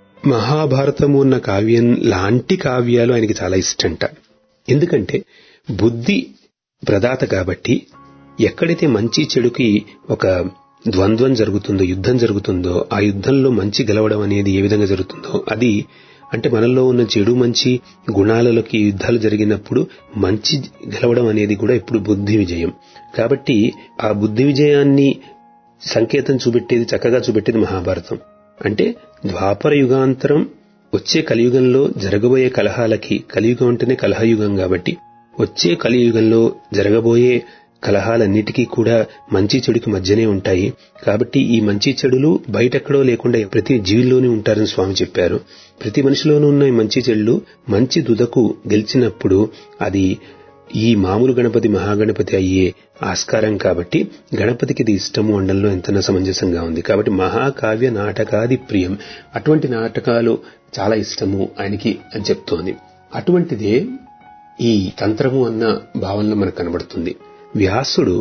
మహాభారతము అన్న కావ్యం లాంటి కావ్యాలు ఆయనకి చాలా ఇష్టంట. ఎందుకంటే బుద్ధి ప్రదాత కాబట్టి ఎక్కడైతే మంచి చెడుకి ఒక ద్వంద్వం జరుగుతుందో, యుద్ధం జరుగుతుందో, ఆ యుద్ధంలో మంచి గెలవడం అనేది ఏ విధంగా జరుగుతుందో అది అంటే మనలో ఉన్న చెడు మంచి గుణాలలోకి యుద్ధాలు జరిగినప్పుడు మంచి గెలవడం అనేది కూడా ఇప్పుడు బుద్ధి విజయం. కాబట్టి ఆ బుద్ధి విజయాన్ని సంకేతం చూపెట్టేది, చక్కగా చూపెట్టేది మహాభారతం. అంటే ద్వాపర యుగాంతరం వచ్చే కలియుగంలో జరగబోయే కలహాలకి, కలియుగం అంటేనే కలహయుగం కాబట్టి వచ్చే కలియుగంలో జరగబోయే కలహాలన్నిటికీ కూడా మంచి చెడుకి మధ్యనే ఉంటాయి. కాబట్టి ఈ మంచి చెడులు బయటెక్కడో లేకుండా ప్రతి జీవిలోనే ఉంటారని స్వామి చెప్పారు. ప్రతి మనిషిలోనూ ఉన్న ఈ మంచి చెడులు మంచి దుదకు గెలిచినప్పుడు అది ఈ మామూలు గణపతి మహాగణపతి అయ్యే ఆస్కారం. కాబట్టి గణపతికి ఇది ఇష్టము అనడంలో ఎంత సమంజసంగా ఉంది. కాబట్టి మహాకావ్య నాటకాది ప్రియం, అటువంటి నాటకాలు చాలా ఇష్టము ఆయనకి అని చెప్తోంది. అటువంటిదే ఈ తంత్రము అన్న భావనలో మనకు కనబడుతుంది. వ్యాసుడు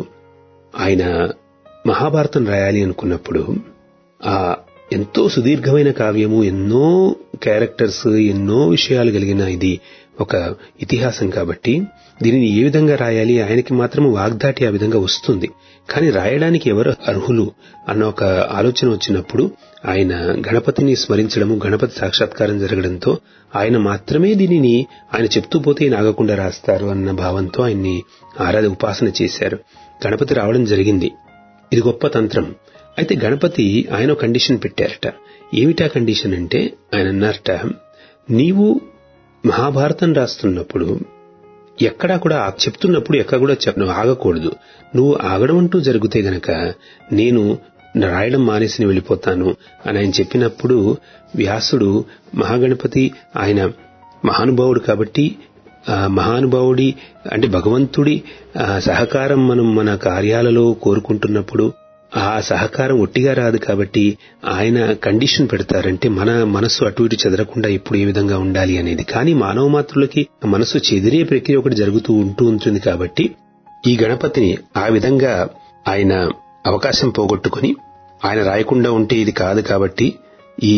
ఆయన మహాభారతం రాయాలి అనుకున్నప్పుడు ఆ ఎంతో సుదీర్ఘమైన కావ్యము, ఎన్నో క్యారెక్టర్స్, ఎన్నో విషయాలు కలిగిన ఇది ఒక ఇతిహాసం కాబట్టి దీనిని ఏ విధంగా రాయాలి, ఆయనకి మాత్రం వాగ్దాటి ఆ విధంగా వస్తుంది. కానీ రాయడానికి ఎవరు అర్హులు అన్న ఒక ఆలోచన వచ్చినప్పుడు ఆయన గణపతిని స్మరించడము, గణపతి సాక్షాత్కారం జరగడంతో ఆయన మాత్రమే దీనిని ఆయన చెప్తూ పోతే ఆగకుండా రాస్తారు అన్న భావంతో ఆయన్ని ఉపాసన చేశారు. గణపతి రావడం జరిగింది. ఇది గొప్ప తంత్రం. అయితే గణపతి ఆయన కండిషన్ పెట్టారట. ఏమిటా కండిషన్ అంటే ఆయన అన్నారట, నీవు మహాభారతం రాస్తున్నప్పుడు ఎక్కడా కూడా చెప్తున్నప్పుడు ఎక్కడ కూడా ఆగకూడదు. నువ్వు ఆగడం అంటూ జరిగితే గనక నేను రాయడం మానేసి వెళ్ళిపోతాను అని ఆయన చెప్పినప్పుడు వ్యాసుడు మహాగణపతి ఆయన మహానుభావుడు కాబట్టి మహానుభావుడి అంటే భగవంతుడి సహకారం మనం మన కార్యాలలో కోరుకుంటున్నప్పుడు ఆ సహకారం ఒట్టిగా రాదు. కాబట్టి ఆయన కండిషన్ పెడతారంటే మన మనస్సు అటు ఇటు చెదరకుండా ఇప్పుడు ఏ విధంగా ఉండాలి అనేది. కానీ మానవ మాత్రులకి మనస్సు చెదిరే ప్రక్రియ ఒకటి జరుగుతూ ఉంటుంది. కాబట్టి ఈ గణపతిని ఆ విధంగా ఆయన అవకాశం పోగొట్టుకుని ఆయన రాయకుండా ఉంటే ఇది కాదు. కాబట్టి ఈ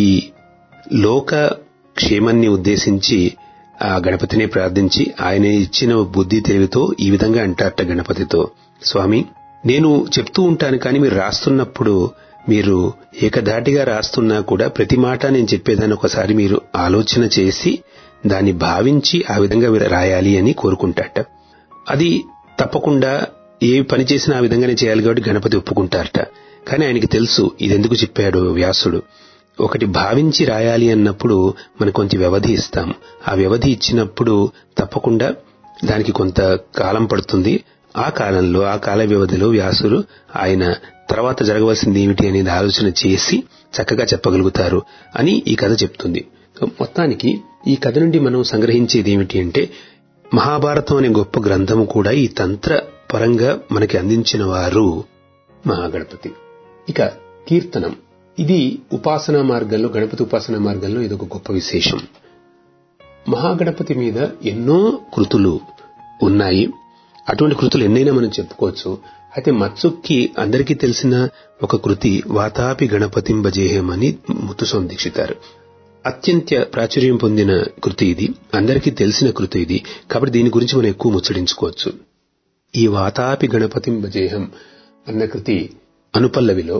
లోక క్షేమాన్ని ఉద్దేశించి ఆ గణపతిని ప్రార్థించి ఆయన ఇచ్చిన బుద్ధి తెలివితో ఈ విధంగా అంటారట గణపతితో, స్వామి నేను చెప్తూ ఉంటాను కానీ మీరు రాస్తున్నప్పుడు మీరు ఏకధాటిగా రాస్తున్నా కూడా ప్రతి మాట నేను చెప్పేదాన్ని ఒకసారి మీరు ఆలోచన చేసి దాన్ని భావించి ఆ విధంగా రాయాలి అని కోరుకుంటారట. అది తప్పకుండా ఏ పని చేసినా ఆ విధంగానే చేయాలి కాబట్టి గణపతి ఒప్పుకుంటారట. కానీ ఆయనకి తెలుసు ఇదెందుకు చెప్పాడు వ్యాసుడు. ఒకటి భావించి రాయాలి అన్నప్పుడు మనకు కొంత వ్యవధి ఇస్తాం. ఆ వ్యవధి ఇచ్చినప్పుడు తప్పకుండా దానికి కొంత కాలం పడుతుంది. ఆ కాలంలో, ఆ కాల వ్యవధిలో వ్యాసులు ఆయన తర్వాత జరగవలసింది ఏమిటి అనేది ఆలోచన చేసి చక్కగా చెప్పగలుగుతారు అని ఈ కథ చెప్తుంది. మొత్తానికి ఈ కథ నుండి మనం సంగ్రహించేది ఏమిటి అంటే, మహాభారతం అనే గొప్ప గ్రంథము కూడా ఈ తంత్ర పరంగా మనకి అందించిన వారు మహాగణపతి. ఇక కీర్తనం, ఇది ఉపాసనా మార్గంలో, గణపతి ఉపాసనా మార్గంలో ఇదొక గొప్ప విశేషం. మహాగణపతి మీద ఎన్నో కృతులు ఉన్నాయి. అటువంటి కృతులు ఎన్నైనా మనం చెప్పుకోవచ్చు. అయితే మత్సుక్కి అందరికీ తెలిసిన ఒక కృతి వాతాపి గణపతిం భజేహం అని ముత్తుస్వామి దీక్షితారు. అత్యంత ప్రాచుర్యం పొందిన కృతి ఇది, అందరికీ తెలిసిన కృతి ఇది. కాబట్టి దీని గురించి మనం ఎక్కువ ముచ్చడించుకోవచ్చు. ఈ వాతాపి గణపతిం భజేహం అన్న కృతి అనుపల్లవిలో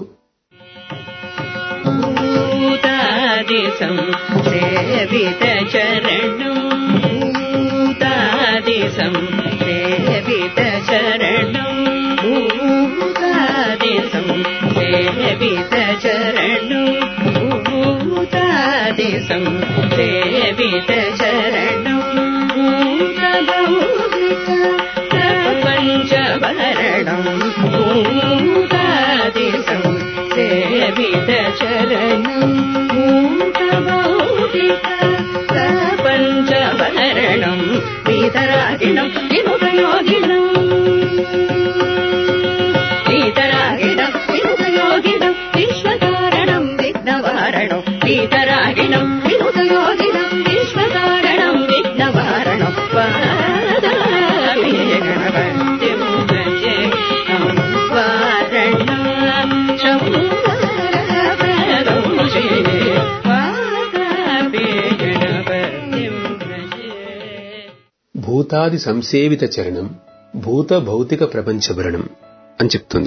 భూతాది సంసేవిత చరణం భూత భౌతిక ప్రపంచభరణం అని చెప్తుంది.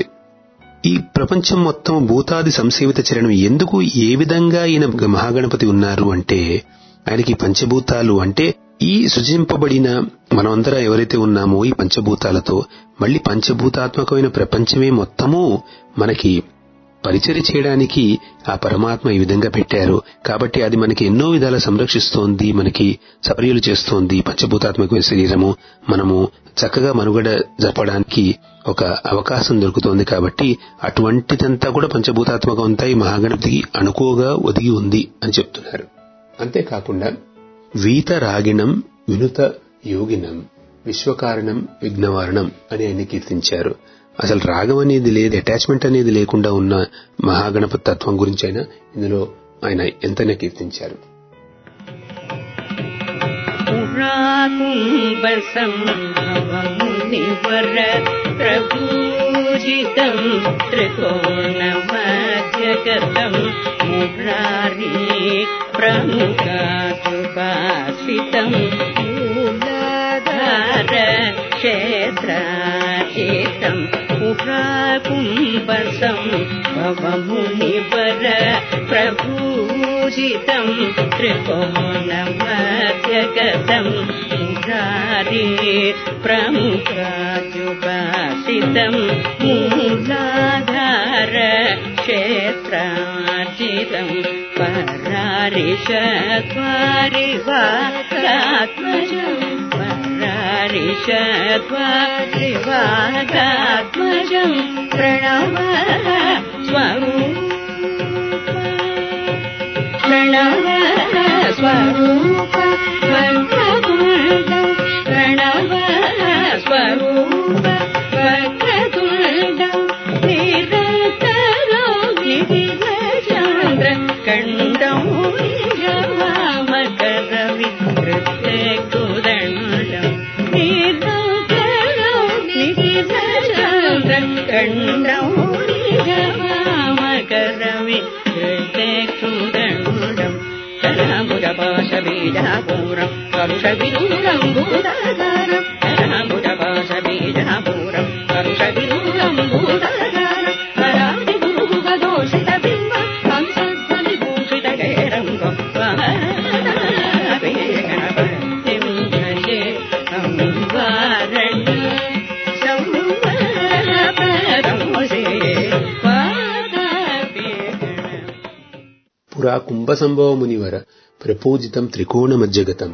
ఈ ప్రపంచం మొత్తం భూతాది సంసేవిత చరణం. ఎందుకు, ఏ విధంగా ఈయన మహాగణపతి ఉన్నారు అంటే, ఆయనకి పంచభూతాలు అంటే ఈ సృజింపబడిన మనమందరం ఎవరైతే ఉన్నామో ఈ పంచభూతాలతో మళ్లీ పంచభూతాత్మకమైన ప్రపంచమే మొత్తము మనకి పరిచర్య చేయడానికి ఆ పరమాత్మ ఈ విధంగా పెట్టారు. కాబట్టి అది మనకి ఎన్నో విధాల సంరక్షిస్తోంది, మనకి సపర్యలు చేస్తోంది. పంచభూతాత్మకమైన శరీరము మనము చక్కగా మనుగడ జరపడానికి ఒక అవకాశం దొరుకుతోంది. కాబట్టి అటువంటిదంతా కూడా పంచభూతాత్మకం అంతా ఈ మహాగణపతికి అనుకోగా ఒదిగి ఉంది అని చెప్తున్నారు. అంతేకాకుండా వీత రాగిణం వినుత యోగినం విశ్వకారణం విఘ్నవారణం అని ఆయన కీర్తించారు. అసలు రాగం అనేది లేదు, అటాచ్మెంట్ అనేది లేకుండా ఉన్న మహాగణపతి తత్వం గురించి అయినా ఇందులో ఆయన ఎంతైనా కీర్తించారు. క్షేత్రం ఉపాకుంభసం భవమునివర ప్రభూజితం త్రికోణమధ్యగతం మురారి ప్రముఖాజుపాసితం మూలాధార క్షేత్రాజితం పరారిషద్వారివాగాత్మజం పరారిషద్వారివాగాత్మజం ప్రణవ స్వరూప ప్రణవ స్వరూప వక్రతుండం ప్రణవ స్వరూప వక్రతుండం నిరంతరో నిధిచంద్ర కండం నిజవామకర వికృతే కుదండం నిరంతరో నిధిచంద్ర కండం నిజవామకర వికృతే కుదండం శరముజపాశబీజాపూరం కరుషవిదూరం భూతకారం శరముజపాశబీజాపూరం కరుషవిదూరం భూతకారం హరాది గురుగదోషిత బింబ హంసధ్వని భూషిత గైరంగం గణపతిం భజే సంవారణ సంవరపరం కుంభసంభవ మునివర ప్రపూజితం త్రికోణ మధ్యగతం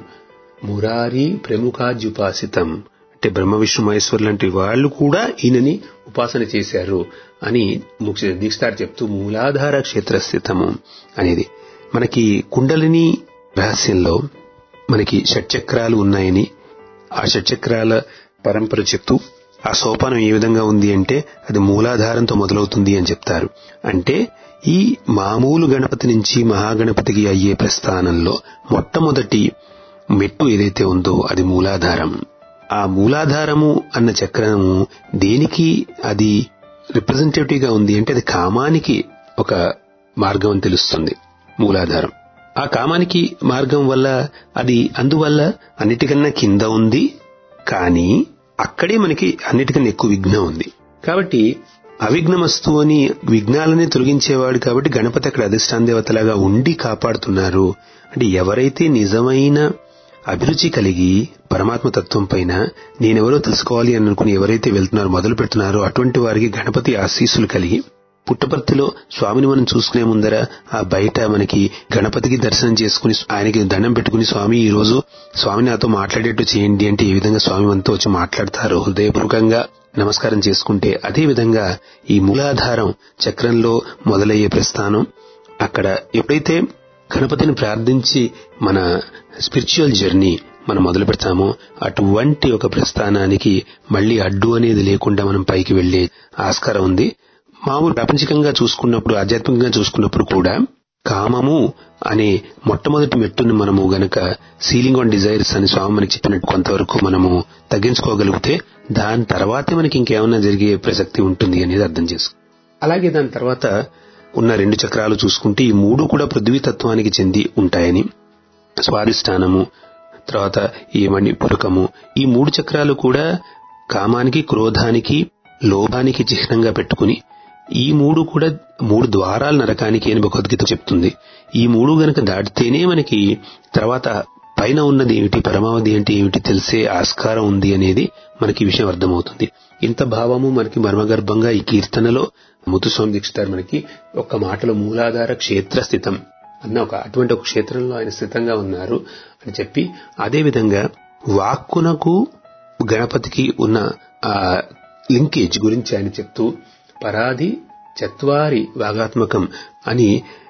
మురారి ప్రముఖాద్యుపాసితం. అంటే బ్రహ్మ విష్ణు మహేశ్వరులు లాంటి వాళ్ళు కూడా ఈయనని ఉపాసన చేశారు అని దీక్షితార్ చెప్తూ మూలాధార క్షేత్రస్థితము అనేది. మనకి కుండలిని రహస్యంలో మనకి షట్చక్రాలు ఉన్నాయని, ఆ షట్చక్రాల పరంపర చెప్తూ ఆ సోపానం ఏ విధంగా ఉంది అంటే అది మూలాధారంతో మొదలవుతుంది అని చెప్తారు. అంటే ఈ మామూలు గణపతి నుంచి మహాగణపతికి అయ్యే ప్రస్థానంలో మొట్టమొదటి మెట్టు ఏదైతే ఉందో అది మూలాధారం. ఆ మూలాధారము అన్న చక్రము దేనికి అది రిప్రజెంటేటివ్ గా ఉంది అంటే అది కామానికి ఒక మార్గం అని తెలుస్తుంది మూలాధారం. ఆ కామానికి మార్గం వల్ల అది అందువల్ల అన్నిటికన్నా కింద ఉంది, కానీ అక్కడే మనకి అన్నిటికన్నా ఎక్కువ విఘ్నం ఉంది. కాబట్టి అవిఘ్నమస్తు అని విఘ్నాలని తొలగించేవాడు కాబట్టి గణపతి అక్కడ అధిష్టాన దేవతలాగా ఉండి కాపాడుతున్నారు. అంటే ఎవరైతే నిజమైన అభిరుచి కలిగి పరమాత్మ తత్వం పైన నేనెవరో తెలుసుకోవాలి అని అనుకుని ఎవరైతే వెళ్తున్నారో మొదలు పెడుతున్నారో అటువంటి వారికి గణపతి ఆశీస్సులు కలిగి పుట్టపర్తిలో స్వామిని మనం చూసుకునే ముందర ఆ బయట మనకి గణపతికి దర్శనం చేసుకుని ఆయనకి దండం పెట్టుకుని స్వామి ఈ రోజు స్వామిని నాతో మాట్లాడేట్టు చేయండి అంటే ఏ విధంగా స్వామి మనతో వచ్చి మాట్లాడతారో హృదయపూర్వకంగా నమస్కారం చేసుకుంటే అదే విధంగా ఈ మూలాధారం చక్రంలో మొదలయ్యే ప్రస్థానం అక్కడ ఎప్పుడైతే గణపతిని ప్రార్థించి మన స్పిరిచువల్ జర్నీ మనం మొదలు పెడతామో అటువంటి ఒక ప్రస్థానానికి మళ్లీ అడ్డు అనేది లేకుండా మనం పైకి వెళ్లే ఆస్కారం ఉంది. మామూలు ప్రాపంచికంగా చూసుకున్నప్పుడు ఆధ్యాత్మికంగా చూసుకున్నప్పుడు కూడా కామము అనే మొట్టమొదటి మెట్టును మనము గనక సీలింగ్ ఆన్ డిజైర్స్ అని స్వామి మనకి చెప్పినట్టు కొంతవరకు మనము తగ్గించుకోగలిగితే దాని తర్వాతే మనకి ఇంకేమన్నా జరిగే ప్రసక్తి ఉంటుంది అనేది అర్థం చేసుకో. అలాగే దాని తర్వాత ఉన్న 2 చక్రాలు చూసుకుంటే ఈ 3 కూడా పృథ్వీతత్వానికి చెంది ఉంటాయని, స్వాధిష్టానము తర్వాత ఈ మణిపురకము ఈ 3 చక్రాలు కూడా కామానికి క్రోధానికి లోభానికి చిహ్నంగా పెట్టుకుని ఈ 3 కూడా 3 ద్వారాలు నరకానికి అని భగవద్గీత చెప్తుంది. ఈ 3 గనక దాటితేనే మనకి తర్వాత పైన ఉన్నది ఏమిటి పరమావధి అంటే ఏమిటి తెలిసే ఆస్కారం ఉంది అనేది మనకి ఈ విషయం అర్థమవుతుంది. ఇంత భావము మనకి మర్మగర్భంగా ఈ కీర్తనలో ముత్తుస్వామి దీక్షితారు మనకి ఒక్క మాటలో మూలాధార క్షేత్ర స్థితం అన్న అటువంటి ఒక క్షేత్రంలో ఆయన స్థితంగా ఉన్నారు అని చెప్పి అదేవిధంగా వాక్కునకు గణపతికి ఉన్న ఆ లింకేజ్ గురించి ఆయన చెప్తూ పరాది చత్వారి వాగాత్మకం అని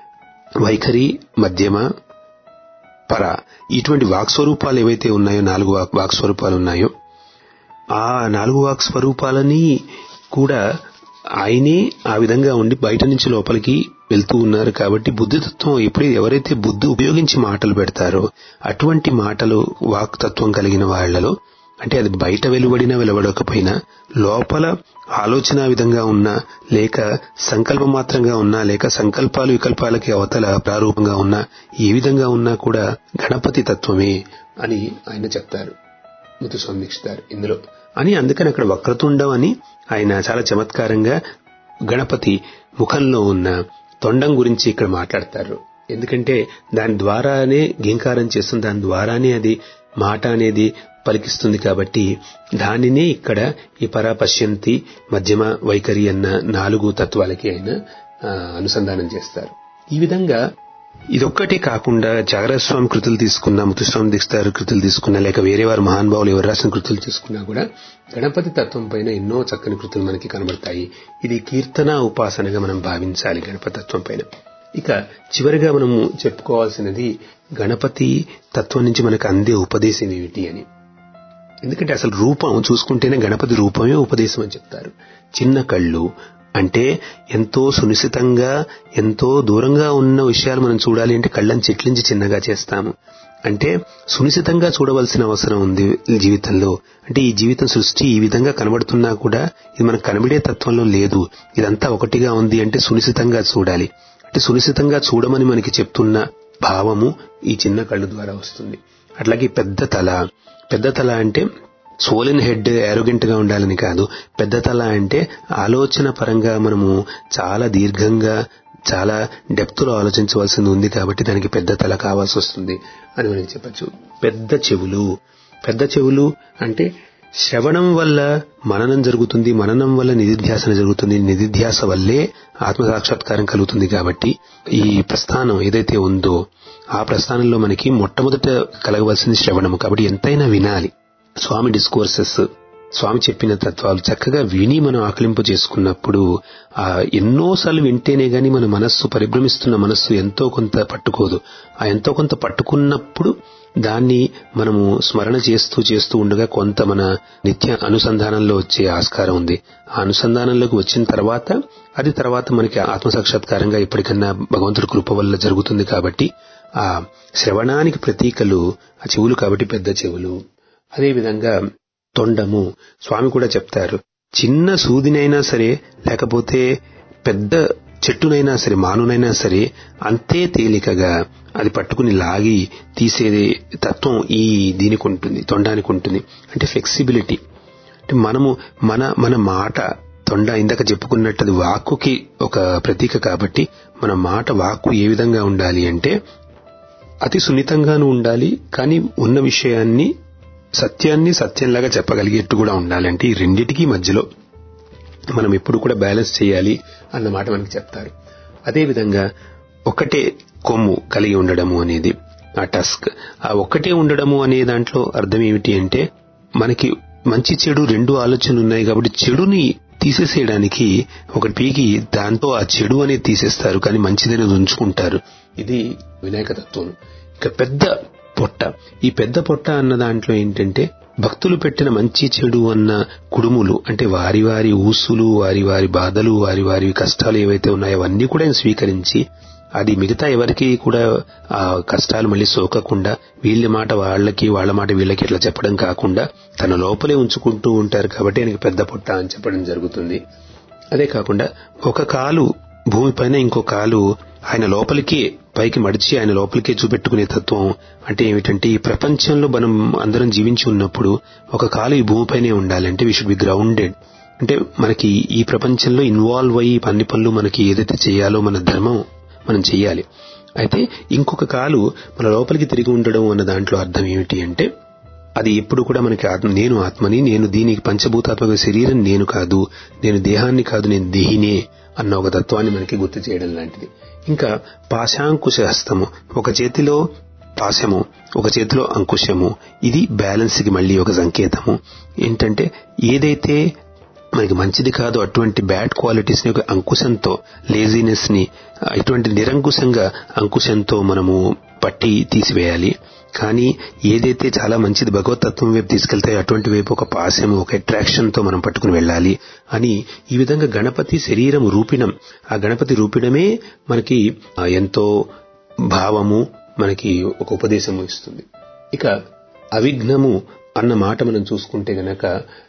వైఖరి మధ్యమ పర ఇటువంటి వాక్స్వరూపాలు ఏవైతే ఉన్నాయో 4 వాక్స్వరూపాలు ఉన్నాయో ఆ 4 వాక్స్వరూపాలని కూడా ఆయనే ఆ విధంగా ఉండి బయట నుంచి లోపలికి వెళ్తూ ఉన్నారు. కాబట్టి బుద్ధితత్వం ఎవరైతే బుద్ధి ఉపయోగించి మాటలు పెడతారో అటువంటి మాటలు వాక్తత్వం కలిగిన వాళ్లలో అంటే అది బయట వెలువడినా వెలువడకపోయినా లోపల ఆలోచన విధంగా ఉన్నా లేక సంకల్ప మాత్రంగా ఉన్నా లేక సంకల్పాలు వికల్పాలకి అవతల ప్రారూపంగా ఉన్నా ఏ విధంగా ఉన్నా కూడా గణపతి తత్వమే అని ఆయన చెప్తారు ముత్తుస్వామి దీక్షితారు ఇందులో అని. అందుకని అక్కడ వక్రతుండం అని ఆయన చాలా చమత్కారంగా గణపతి ముఖంలో ఉన్న తొండం గురించి ఇక్కడ మాట్లాడతారు. ఎందుకంటే దాని ద్వారానే గింకారం చేస్తుంది, దాని ద్వారానే అది మాట అనేది పలికిస్తుంది. కాబట్టి దానినే ఇక్కడ ఈ పరాపశ్యంతి మధ్యమ వైఖరి అన్న 4 తత్వాలకి ఆయన అనుసంధానం చేస్తారు. ఈ విధంగా ఇదొక్కటే కాకుండా త్యాగరాజస్వామి కృతులు తీసుకున్నా ముత్తుస్వామి దీక్షితారు కృతులు తీసుకున్నా లేక వేరే వారు మహానుభావులు ఎవరు రాసిన కృతులు తీసుకున్నా కూడా గణపతి తత్వం పైన ఎన్నో చక్కని కృతులు మనకి కనబడతాయి. ఇది కీర్తన ఉపాసనగా మనం భావించాలి గణపతి తత్వం పైన. ఇక చివరిగా మనము చెప్పుకోవాల్సినది గణపతి తత్వం నుంచి మనకు అందే ఉపదేశం ఏమిటి అని. ఎందుకంటే అసలు రూపం చూసుకుంటేనే గణపతి రూపమే ఉపదేశం అని చెప్తారు. చిన్న కళ్ళు అంటే ఎంతో సునిశ్చితంగా ఎంతో దూరంగా ఉన్న విషయాలు మనం చూడాలి అంటే కళ్ళని చిట్లించి చిన్నగా చేస్తాము. అంటే సునిశ్చితంగా చూడవలసిన అవసరం ఉంది జీవితంలో. అంటే ఈ జీవితం సృష్టి ఈ విధంగా కనబడుతున్నా కూడా ఇది మనకు కనబడే తత్వంలో లేదు, ఇదంతా ఒకటిగా ఉంది అంటే సునిశ్చితంగా చూడాలి. అంటే సునిశ్చితంగా చూడమని మనకి చెప్తున్న భావము ఈ చిన్న కళ్ళు ద్వారా వస్తుంది. అట్లాగే పెద్ద తల అంటే సోలిన్ హెడ్ యారోగెంట్ గా ఉండాలని కాదు, పెద్ద తల అంటే ఆలోచన పరంగా మనము చాలా దీర్ఘంగా చాలా డెప్త్ లో ఆలోచించవలసింది ఉంది కాబట్టి దానికి పెద్ద తల కావాల్సి వస్తుంది అని మనం చెప్పచ్చు. పెద్ద చెవులు అంటే శ్రవణం వల్ల మననం జరుగుతుంది, మననం వల్ల నిధిధ్యాసన జరుగుతుంది, నిధిధ్యాస వల్లే ఆత్మసాక్షాత్కారం కలుగుతుంది. కాబట్టి ఈ ప్రస్థానం ఏదైతే ఉందో ఆ ప్రస్థానంలో మనకి మొట్టమొదట కలగవలసింది శ్రవణము. కాబట్టి ఎంతైనా వినాలి. స్వామి డిస్కోర్సెస్, స్వామి చెప్పిన తత్వాలు చక్కగా విని మనం ఆకలింపు చేసుకున్నప్పుడు ఎన్నోసార్లు వింటేనే గాని మన మనస్సు, పరిభ్రమిస్తున్న మనస్సు ఎంతో కొంత పట్టుకోదు. ఆ ఎంతో కొంత పట్టుకున్నప్పుడు దాన్ని మనము స్మరణ చేస్తూ ఉండగా కొంత మన నిత్య అనుసంధానంలో వచ్చే ఆస్కారం ఉంది. ఆ అనుసంధానంలోకి వచ్చిన తర్వాత మనకి ఆత్మసాక్షాత్కారంగా ఎప్పటికన్నా భగవంతుడి కృప వల్ల జరుగుతుంది. కాబట్టి ఆ శ్రవణానికి ప్రతీకలు ఆ చెవులు, కాబట్టి పెద్ద చెవులు. అదేవిధంగా తొండము. స్వామి కూడా చెప్తారు, చిన్న సూదినైనా సరే లేకపోతే పెద్ద చెట్టునైనా సరే, మానునైనా సరే అంతే తేలికగా అది పట్టుకుని లాగి తీసేదే తత్వం ఈ దీనికి ఉంటుంది, తొండానికి ఉంటుంది. అంటే ఫ్లెక్సిబిలిటీ. అంటే మనము మన మాట తొండ ఇందాక చెప్పుకున్నట్టు అది వాక్కుకి ఒక ప్రతీక. కాబట్టి మన మాట, వాక్కు ఏ విధంగా ఉండాలి అంటే అతి సున్నితంగానూ ఉండాలి, కానీ ఉన్న విషయాన్ని, సత్యాన్ని సత్యంలాగా చెప్పగలిగేట్టు కూడా ఉండాలి. అంటే ఈ రెండిటికీ మధ్యలో మనం ఎప్పుడు కూడా బ్యాలెన్స్ చేయాలి అన్నమాట మనకి చెప్తారు. అదేవిధంగా ఒకటే కొమ్ము కలిగి ఉండడము అనేది ఆ టస్క్. ఆ ఒక్కటే ఉండడము అనే దాంట్లో అర్థం ఏమిటి అంటే మనకి మంచి చెడు రెండు ఆలోచనలు ఉన్నాయి. కాబట్టి చెడుని తీసేసేయడానికి ఒకటి పీకి దాంతో ఆ చెడు అనేది తీసేస్తారు, కానీ మంచిదనేది ఉంచుకుంటారు. ఇది వినాయక తత్వం. ఇక పెద్ద పొట్ట. ఈ పెద్ద పొట్ట అన్న దాంట్లో ఏంటంటే భక్తులు పెట్టిన మంచి చెడు అన్న కుడుములు, అంటే వారి వారి ఊసులు, వారి వారి బాధలు, వారి వారి కష్టాలు ఏవైతే ఉన్నాయో అవన్నీ కూడా స్వీకరించి అది మిగతా ఎవరికి కూడా ఆ కష్టాలు మళ్ళీ సోకకుండా వీళ్ళ మాట వాళ్ళకి, వాళ్ళ మాట వీళ్ళకి ఇట్లా చెప్పడం కాకుండా తన లోపలే ఉంచుకుంటూ ఉంటారు. కాబట్టి ఆయనకి పెద్ద పొట్ట అని చెప్పడం జరుగుతుంది. అదే కాకుండా ఒక కాలు భూమిపైన, ఇంకో కాలు ఆయన లోపలికే పైకి మడిచి ఆయన లోపలికే చూపెట్టుకునే తత్వం. అంటే ఏమిటంటే ఈ ప్రపంచంలో మనం అందరం జీవించి ఉన్నప్పుడు ఒక కాలు ఈ భూమిపైనే ఉండాలంటే వీ షుడ్ బి గ్రౌండెడ్. అంటే మనకి ఈ ప్రపంచంలో ఇన్వాల్వ్ అయ్యి అన్ని పనులు మనకి ఏదైతే చేయాలో మన ధర్మం మనం చెయ్యాలి. అయితే ఇంకొక కాలు మన లోపలికి తిరిగి ఉండడం అన్న దాంట్లో అర్థం ఏమిటి అంటే అది ఎప్పుడు కూడా మనకి నేను ఆత్మని, నేను దీనికి పంచభూతాత్మక శరీరం నేను కాదు, నేను దేహాన్ని కాదు, నేను దేహినే అన్న ఒక తత్వాన్ని మనకి గుర్తు చేయడం లాంటిది. ఇంకా పాశాంకుశ హస్తము, ఒక చేతిలో పాశము, ఒక చేతిలో అంకుశము. ఇది బ్యాలెన్స్ కి మళ్ళీ ఒక సంకేతము. ఏంటంటే ఏదైతే మనకి మంచిది కాదు అటువంటి బ్యాడ్ క్వాలిటీస్ ని ఒక అంకుశంతో, లేజినెస్ ని ఇటువంటి నిరంకుశంగా అంకుశంతో మనము పట్టి తీసివేయాలి. కానీ ఏదైతే చాలా మంచిది భగవతత్వం వైపు తీసుకెళ్తాయో అటువంటి వైపు ఒక పాశము, ఒక అట్రాక్షన్ తో మనం పట్టుకుని వెళ్ళాలి అని ఈ విధంగా గణపతి శరీరం రూపిణం, ఆ గణపతి రూపిణమే మనకి ఎంతో భావము, మనకి ఒక ఉపదేశము ఇస్తుంది. ఇక అవిఘ్నము అన్న మాట మనం చూసుకుంటే గనక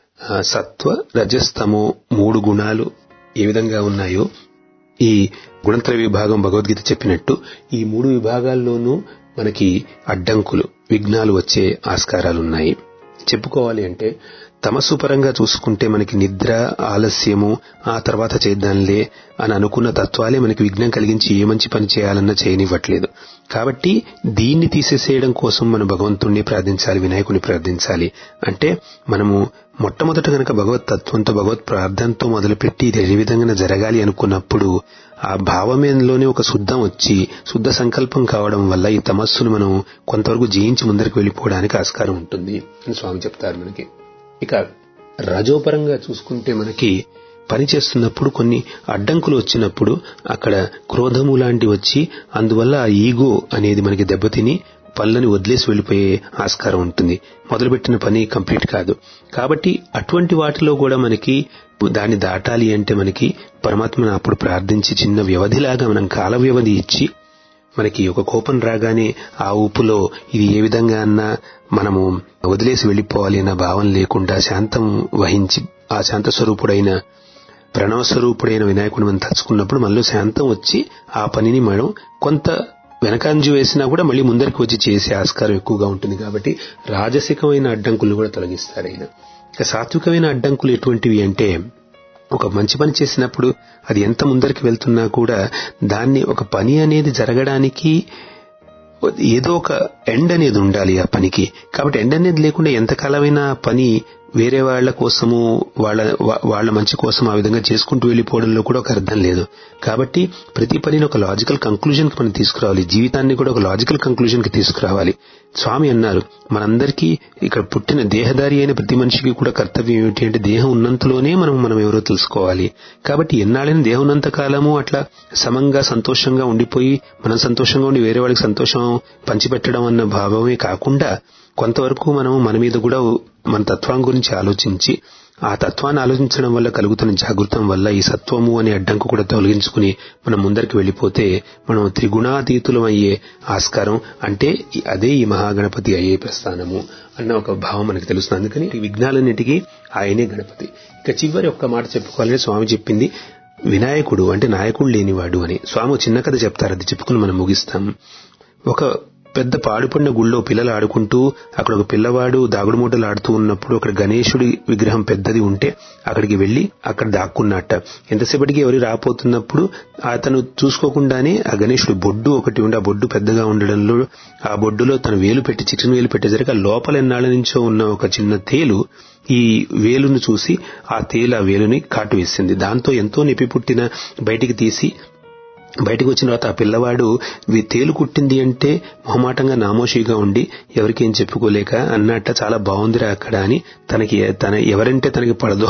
సత్వ రజస్తమో మూడు గుణాలు ఏ విధంగా ఉన్నాయో ఈ గుణత్రయ విభాగం భగవద్గీత చెప్పినట్టు ఈ మూడు విభాగాల్లోనూ మనకి అడ్డంకులు, విఘ్నాలు వచ్చే ఆస్కారాలున్నాయి. చెప్పుకోవాలి అంటే తమస్సు పరంగా చూసుకుంటే మనకి నిద్ర, ఆలస్యము, ఆ తర్వాత చేద్దాంలే అని అనుకున్న తత్వాలే మనకి విఘ్నం కలిగించి ఏ మంచి పని చేయాలన్నా చేయనివ్వట్లేదు. కాబట్టి దీన్ని తీసేసేయడం కోసం మనం భగవంతుణ్ణి ప్రార్థించాలి, వినాయకుని ప్రార్థించాలి. అంటే మనము మొట్టమొదట గనక భగవత్ తత్వంతో, భగవత్ ప్రార్థనతో మొదలుపెట్టి ఇది ఏ విధంగా జరగాలి అనుకున్నప్పుడు ఆ భావమేలోనే ఒక శుద్ధం వచ్చి శుద్ధ సంకల్పం కావడం వల్ల ఈ తమస్సును మనం కొంతవరకు జయించి ముందరికి వెళ్లిపోవడానికి ఆస్కారం ఉంటుంది అని స్వామి చెప్తారు మనకి. ఇక రజోపరంగా చూసుకుంటే మనకి పని చేస్తున్నప్పుడు కొన్ని అడ్డంకులు వచ్చినప్పుడు అక్కడ క్రోధము లాంటి వచ్చి అందువల్ల ఆ ఈగో అనేది మనకి దెబ్బతిని పనులని వదిలేసి వెళ్లిపోయే ఆస్కారం ఉంటుంది. మొదలుపెట్టిన పని కంప్లీట్ కాదు. కాబట్టి అటువంటి వాటిలో కూడా మనకి దాన్ని దాటాలి అంటే మనకి పరమాత్మను అప్పుడు ప్రార్థించి చిన్న వ్యవధిలాగా మనం కాల వ్యవధి ఇచ్చి మనకి ఒక కోపం రాగానే ఆ ఊపులో ఇది ఏ విధంగా అన్నా మనము వదిలేసి వెళ్లిపోవాలి అన్న భావం లేకుండా శాంతం వహించి ఆ శాంత స్వరూపుడైన ప్రణవ స్వరూపుడైన వినాయకుడిని మనం తలుచుకున్నప్పుడు మనలో శాంతం వచ్చి ఆ పనిని మనం కొంత వెనకంజు వేసినా కూడా మళ్ళీ ముందరికి వచ్చి చేసే ఆస్కారం ఎక్కువగా ఉంటుంది. కాబట్టి రాజసికమైన అడ్డంకులు కూడా తొలగిస్తారు ఆయన. ఇక సాత్వికమైన అడ్డంకులు ఎటువంటివి అంటే ఒక మంచి పని చేసినప్పుడు అది ఎంత ముందరికి వెళ్తున్నా కూడా దాన్ని ఒక పని అనేది జరగడానికి ఏదో ఒక ఎండ్ అనేది ఉండాలి ఆ పనికి. కాబట్టి ఎండ్ అనేది లేకుండా ఎంతకాలమైనా పని వేరే వాళ్ల కోసము వాళ్ళ మంచి కోసం ఆ విధంగా చేసుకుంటూ వెళ్లిపోవడంలో కూడా ఒక అర్థం లేదు. కాబట్టి ప్రతి పనిని ఒక లాజికల్ కంక్లూజన్ కి మనం తీసుకురావాలి. జీవితాన్ని కూడా ఒక లాజికల్ కంక్లూజన్ కి తీసుకురావాలి. స్వామి అన్నారు, మనందరికీ ఇక్కడ పుట్టిన దేహదారి అయిన ప్రతి మనిషికి కూడా కర్తవ్యం ఏమిటి అంటే దేహం ఉన్నంతలోనే మనం ఎవరో తెలుసుకోవాలి. కాబట్టి ఎన్నాళ్ళైనా దేహం ఉన్నంత కాలము అట్లా సమంగా సంతోషంగా ఉండిపోయి మనం సంతోషంగా ఉండి వేరే వాళ్ళకి సంతోషం పంచిపెట్టడం అన్న భావమే కాకుండా కొంతవరకు మనం మన మీద కూడా మన తత్వం గురించి ఆలోచించి ఆ తత్వాన్ని ఆలోచించడం వల్ల కలుగుతున్న జాగృతం వల్ల ఈ సత్వము అనే అడ్డంకు కూడా తొలగించుకుని మనం ముందరికి వెళ్లిపోతే మనం త్రిగుణాతీతులం అయ్యే ఆస్కారం, అంటే అదే ఈ మహాగణపతి అయ్యే ప్రస్థానము అన్న ఒక భావం మనకు తెలుస్తుంది. అందుకని విఘ్నాలన్నిటికీ ఆయనే గణపతి. ఇక చివరి ఒక్క మాట చెప్పుకోవాలని స్వామి చెప్పింది వినాయకుడు అంటే నాయకుడు లేనివాడు అని. స్వామి చిన్న కథ చెప్తారు, అది చెప్పుకుని మనం ముగిస్తాం. ఒక పెద్ద పాడుపడిన గుళ్ళో పిల్లలు ఆడుకుంటూ అక్కడ ఒక పిల్లవాడు దాగుడుమూటలు ఆడుతూ ఉన్నప్పుడు అక్కడ గణేశుడి విగ్రహం పెద్దది ఉంటే అక్కడికి వెళ్లి అక్కడ దాక్కున్నట్ట. ఎంతసేపటికి ఎవరు రాపోతున్నప్పుడు అతను చూసుకోకుండానే ఆ గణేశుడి బొడ్డు ఒకటి ఉండి ఆ బొడ్డు పెద్దగా ఉండడంలో ఆ బొడ్డులో తన చిటిన వేలు పెట్టేసరికి ఆ లోపల ఎన్నాళ్ల నుంచో ఉన్న ఒక చిన్న తేలు ఈ వేలును చూసి ఆ తేలు ఆ వేలుని కాటు వేసింది. దాంతో ఎంతో నొప్పి పుట్టిన బయటికి వచ్చిన తర్వాత ఆ పిల్లవాడు తేలు కుట్టింది అంటే మొహమాటంగా నామోషిగా ఉండి ఎవరికేం చెప్పుకోలేక అన్నట్ట చాలా బాగుందిరా అక్కడ అని తన ఎవరంటే తనకి పడదో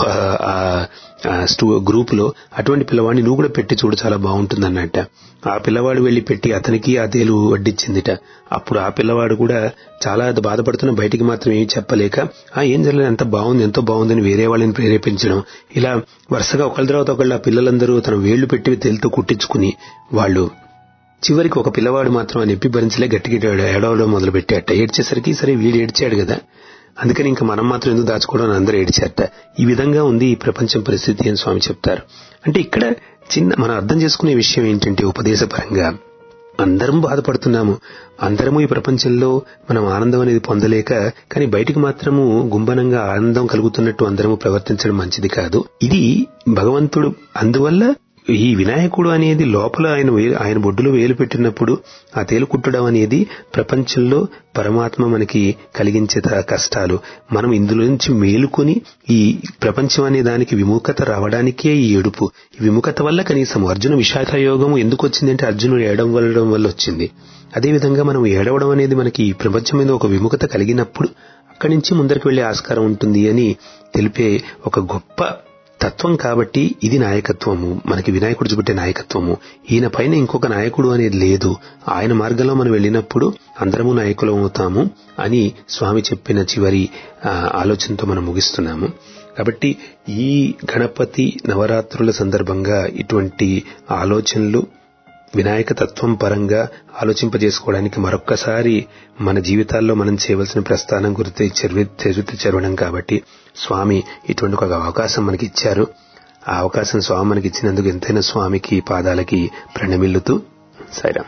గ్రూప్ లో అటువంటి పిల్లవాడిని నువ్వు కూడా పెట్టి చూడు చాలా బాగుంటుంది అన్నట్ట. ఆ పిల్లవాడు వెళ్లి పెట్టి అతనికి ఆ తేలు వడ్డించిందిట. అప్పుడు ఆ పిల్లవాడు కూడా చాలా బాధపడుతున్న బయటికి మాత్రం ఏమీ చెప్పలేక ఏం జరగలేదు, ఎంతో బాగుందని వేరే వాళ్ళని ప్రేరేపించడం, ఇలా వరుసగా ఒకళ్ళ తర్వాత ఒకళ్ళు ఆ పిల్లలందరూ తన వేళ్లు పెట్టి తేలుతో కుట్టించుకుని వాళ్ళు చివరికి ఒక పిల్లవాడు మాత్రం ఆ నొప్పి భరించలే గట్టిగా ఏడవడం మొదలుపెట్టాట. ఏడ్చేసరికి సరే వీడు ఏడ్చాడు కదా, అందుకని ఇంకా మనం మాత్రం ఎందుకు దాచుకోవడం అని అందరూ ఏడ్చారట. ఈ విధంగా ఉంది ఈ ప్రపంచం పరిస్థితి అని స్వామి చెప్తారు. అంటే ఇక్కడ మనం అర్థం చేసుకునే విషయం ఏంటంటే ఉపదేశపరంగా అందరం బాధపడుతున్నాము, అందరము ఈ ప్రపంచంలో మనం ఆనందం అనేది పొందలేక, కానీ బయటికి మాత్రము గుంబనంగా ఆనందం కలుగుతున్నట్టు అందరము ప్రవర్తించడం మంచిది కాదు. ఇది భగవంతుడు. అందువల్ల ఈ వినాయకుడు అనేది లోపల ఆయన బొడ్డులో వేలు పెట్టినప్పుడు ఆ తేలు కుట్టడం అనేది ప్రపంచంలో పరమాత్మ మనకి కలిగించే కష్టాలు. మనం ఇందులో నుంచి మేలుకొని ఈ ప్రపంచం అనే దానికి విముఖత రావడానికే ఈ ఏడుపు. ఈ విముఖత వల్ల కనీసం అర్జున విషాద యోగము ఎందుకు వచ్చిందంటే అర్జునుడు ఏడవడం వల్ల వచ్చింది. అదేవిధంగా మనం ఏడవడం అనేది మనకి ఈ ప్రపంచం మీద ఒక విముఖత కలిగినప్పుడు అక్కడి నుంచి ముందరికి వెళ్లే ఆస్కారం ఉంటుంది అని తెలిపే ఒక గొప్ప తత్వం. కాబట్టి ఇది నాయకత్వము, మనకి వినాయకుడు చూపెట్టే నాయకత్వము. ఈయన పైన ఇంకొక నాయకుడు అనేది లేదు. ఆయన మార్గంలో మనం వెళ్ళినప్పుడు అందరము నాయకులం అవుతాము అని స్వామి చెప్పిన చివరి ఆలోచనతో మనం ముగిస్తున్నాము. కాబట్టి ఈ గణపతి నవరాత్రుల సందర్భంగా ఇటువంటి ఆలోచనలు వినాయక తత్వం పరంగా ఆలోచింపజేసుకోవడానికి మరొక్కసారి మన జీవితాల్లో మనం చేయవలసిన ప్రస్థానం గురించి చరిత్ర చరవడం. కాబట్టి స్వామి ఇటువంటి ఒక అవకాశం మనకి ఇచ్చారు. ఆ అవకాశం స్వామి మనకి ఇచ్చినందుకు ఎంతైనా స్వామికి పాదాలకి ప్రణమిల్లుతూ సాయిరాం.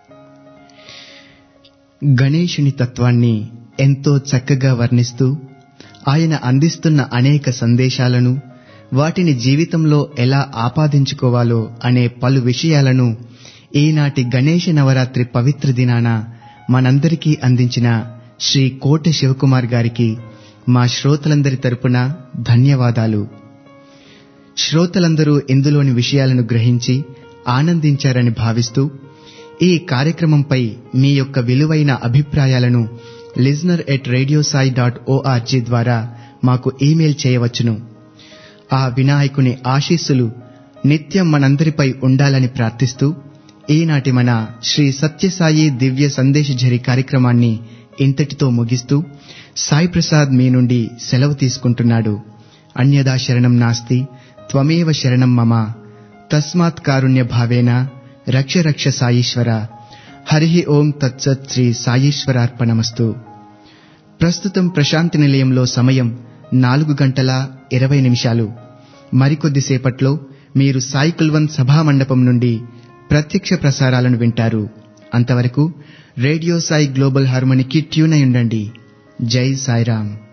గణేశుని తత్వాన్ని ఎంతో చక్కగా వర్ణిస్తూ ఆయన అందిస్తున్న అనేక సందేశాలను, వాటిని జీవితంలో ఎలా ఆపాదించుకోవాలో అనే పలు విషయాలను ఈనాటి గణేశ నవరాత్రి పవిత్ర దినాన మనందరికీ అందించిన శ్రీ కోట శివకుమార్ గారికి మా శ్రోతలందరి తరపున ధన్యవాదాలు. శ్రోతలందరూ ఇందులోని విషయాలను గ్రహించి ఆనందించారని భావిస్తూ ఈ కార్యక్రమంపై మీ యొక్క విలువైన అభిప్రాయాలను listener@radiosai.org ద్వారా మాకు ఈమెయిల్ చేయవచ్చును. ఆ వినాయకుని ఆశీస్సులు నిత్యం మనందరిపై ఉండాలని ప్రార్థిస్తూ ఈనాటి మన శ్రీ సత్యసాయి దివ్య సందేశఝరి కార్యక్రమాన్ని ఇంతటితో ముగిస్తూ సాయి ప్రసాద్ మీ నుండి సెలవు తీసుకుంటున్నాడు. అన్యదా శరణం నాస్తి త్వమేవ శరణం మమ తస్మాత్ కారుణ్య భావేన రక్ష రక్ష సాయీశ్వర. హరి ఓం తత్సత్. శ్రీ సాయీశ్వరార్పణమస్తు. ప్రస్తుతం ప్రశాంతి నిలయంలో సమయం 4:20. మరికొద్దిసేపట్లో మీరు సాయి కుల్వన్ సభామండపం నుండి ప్రత్యక్ష ప్రసారాలను వింటారు. అంతవరకు రేడియో సాయి గ్లోబల్ హార్మోనికి ట్యూన్ అయి ఉండండి. జై సాయిరాం.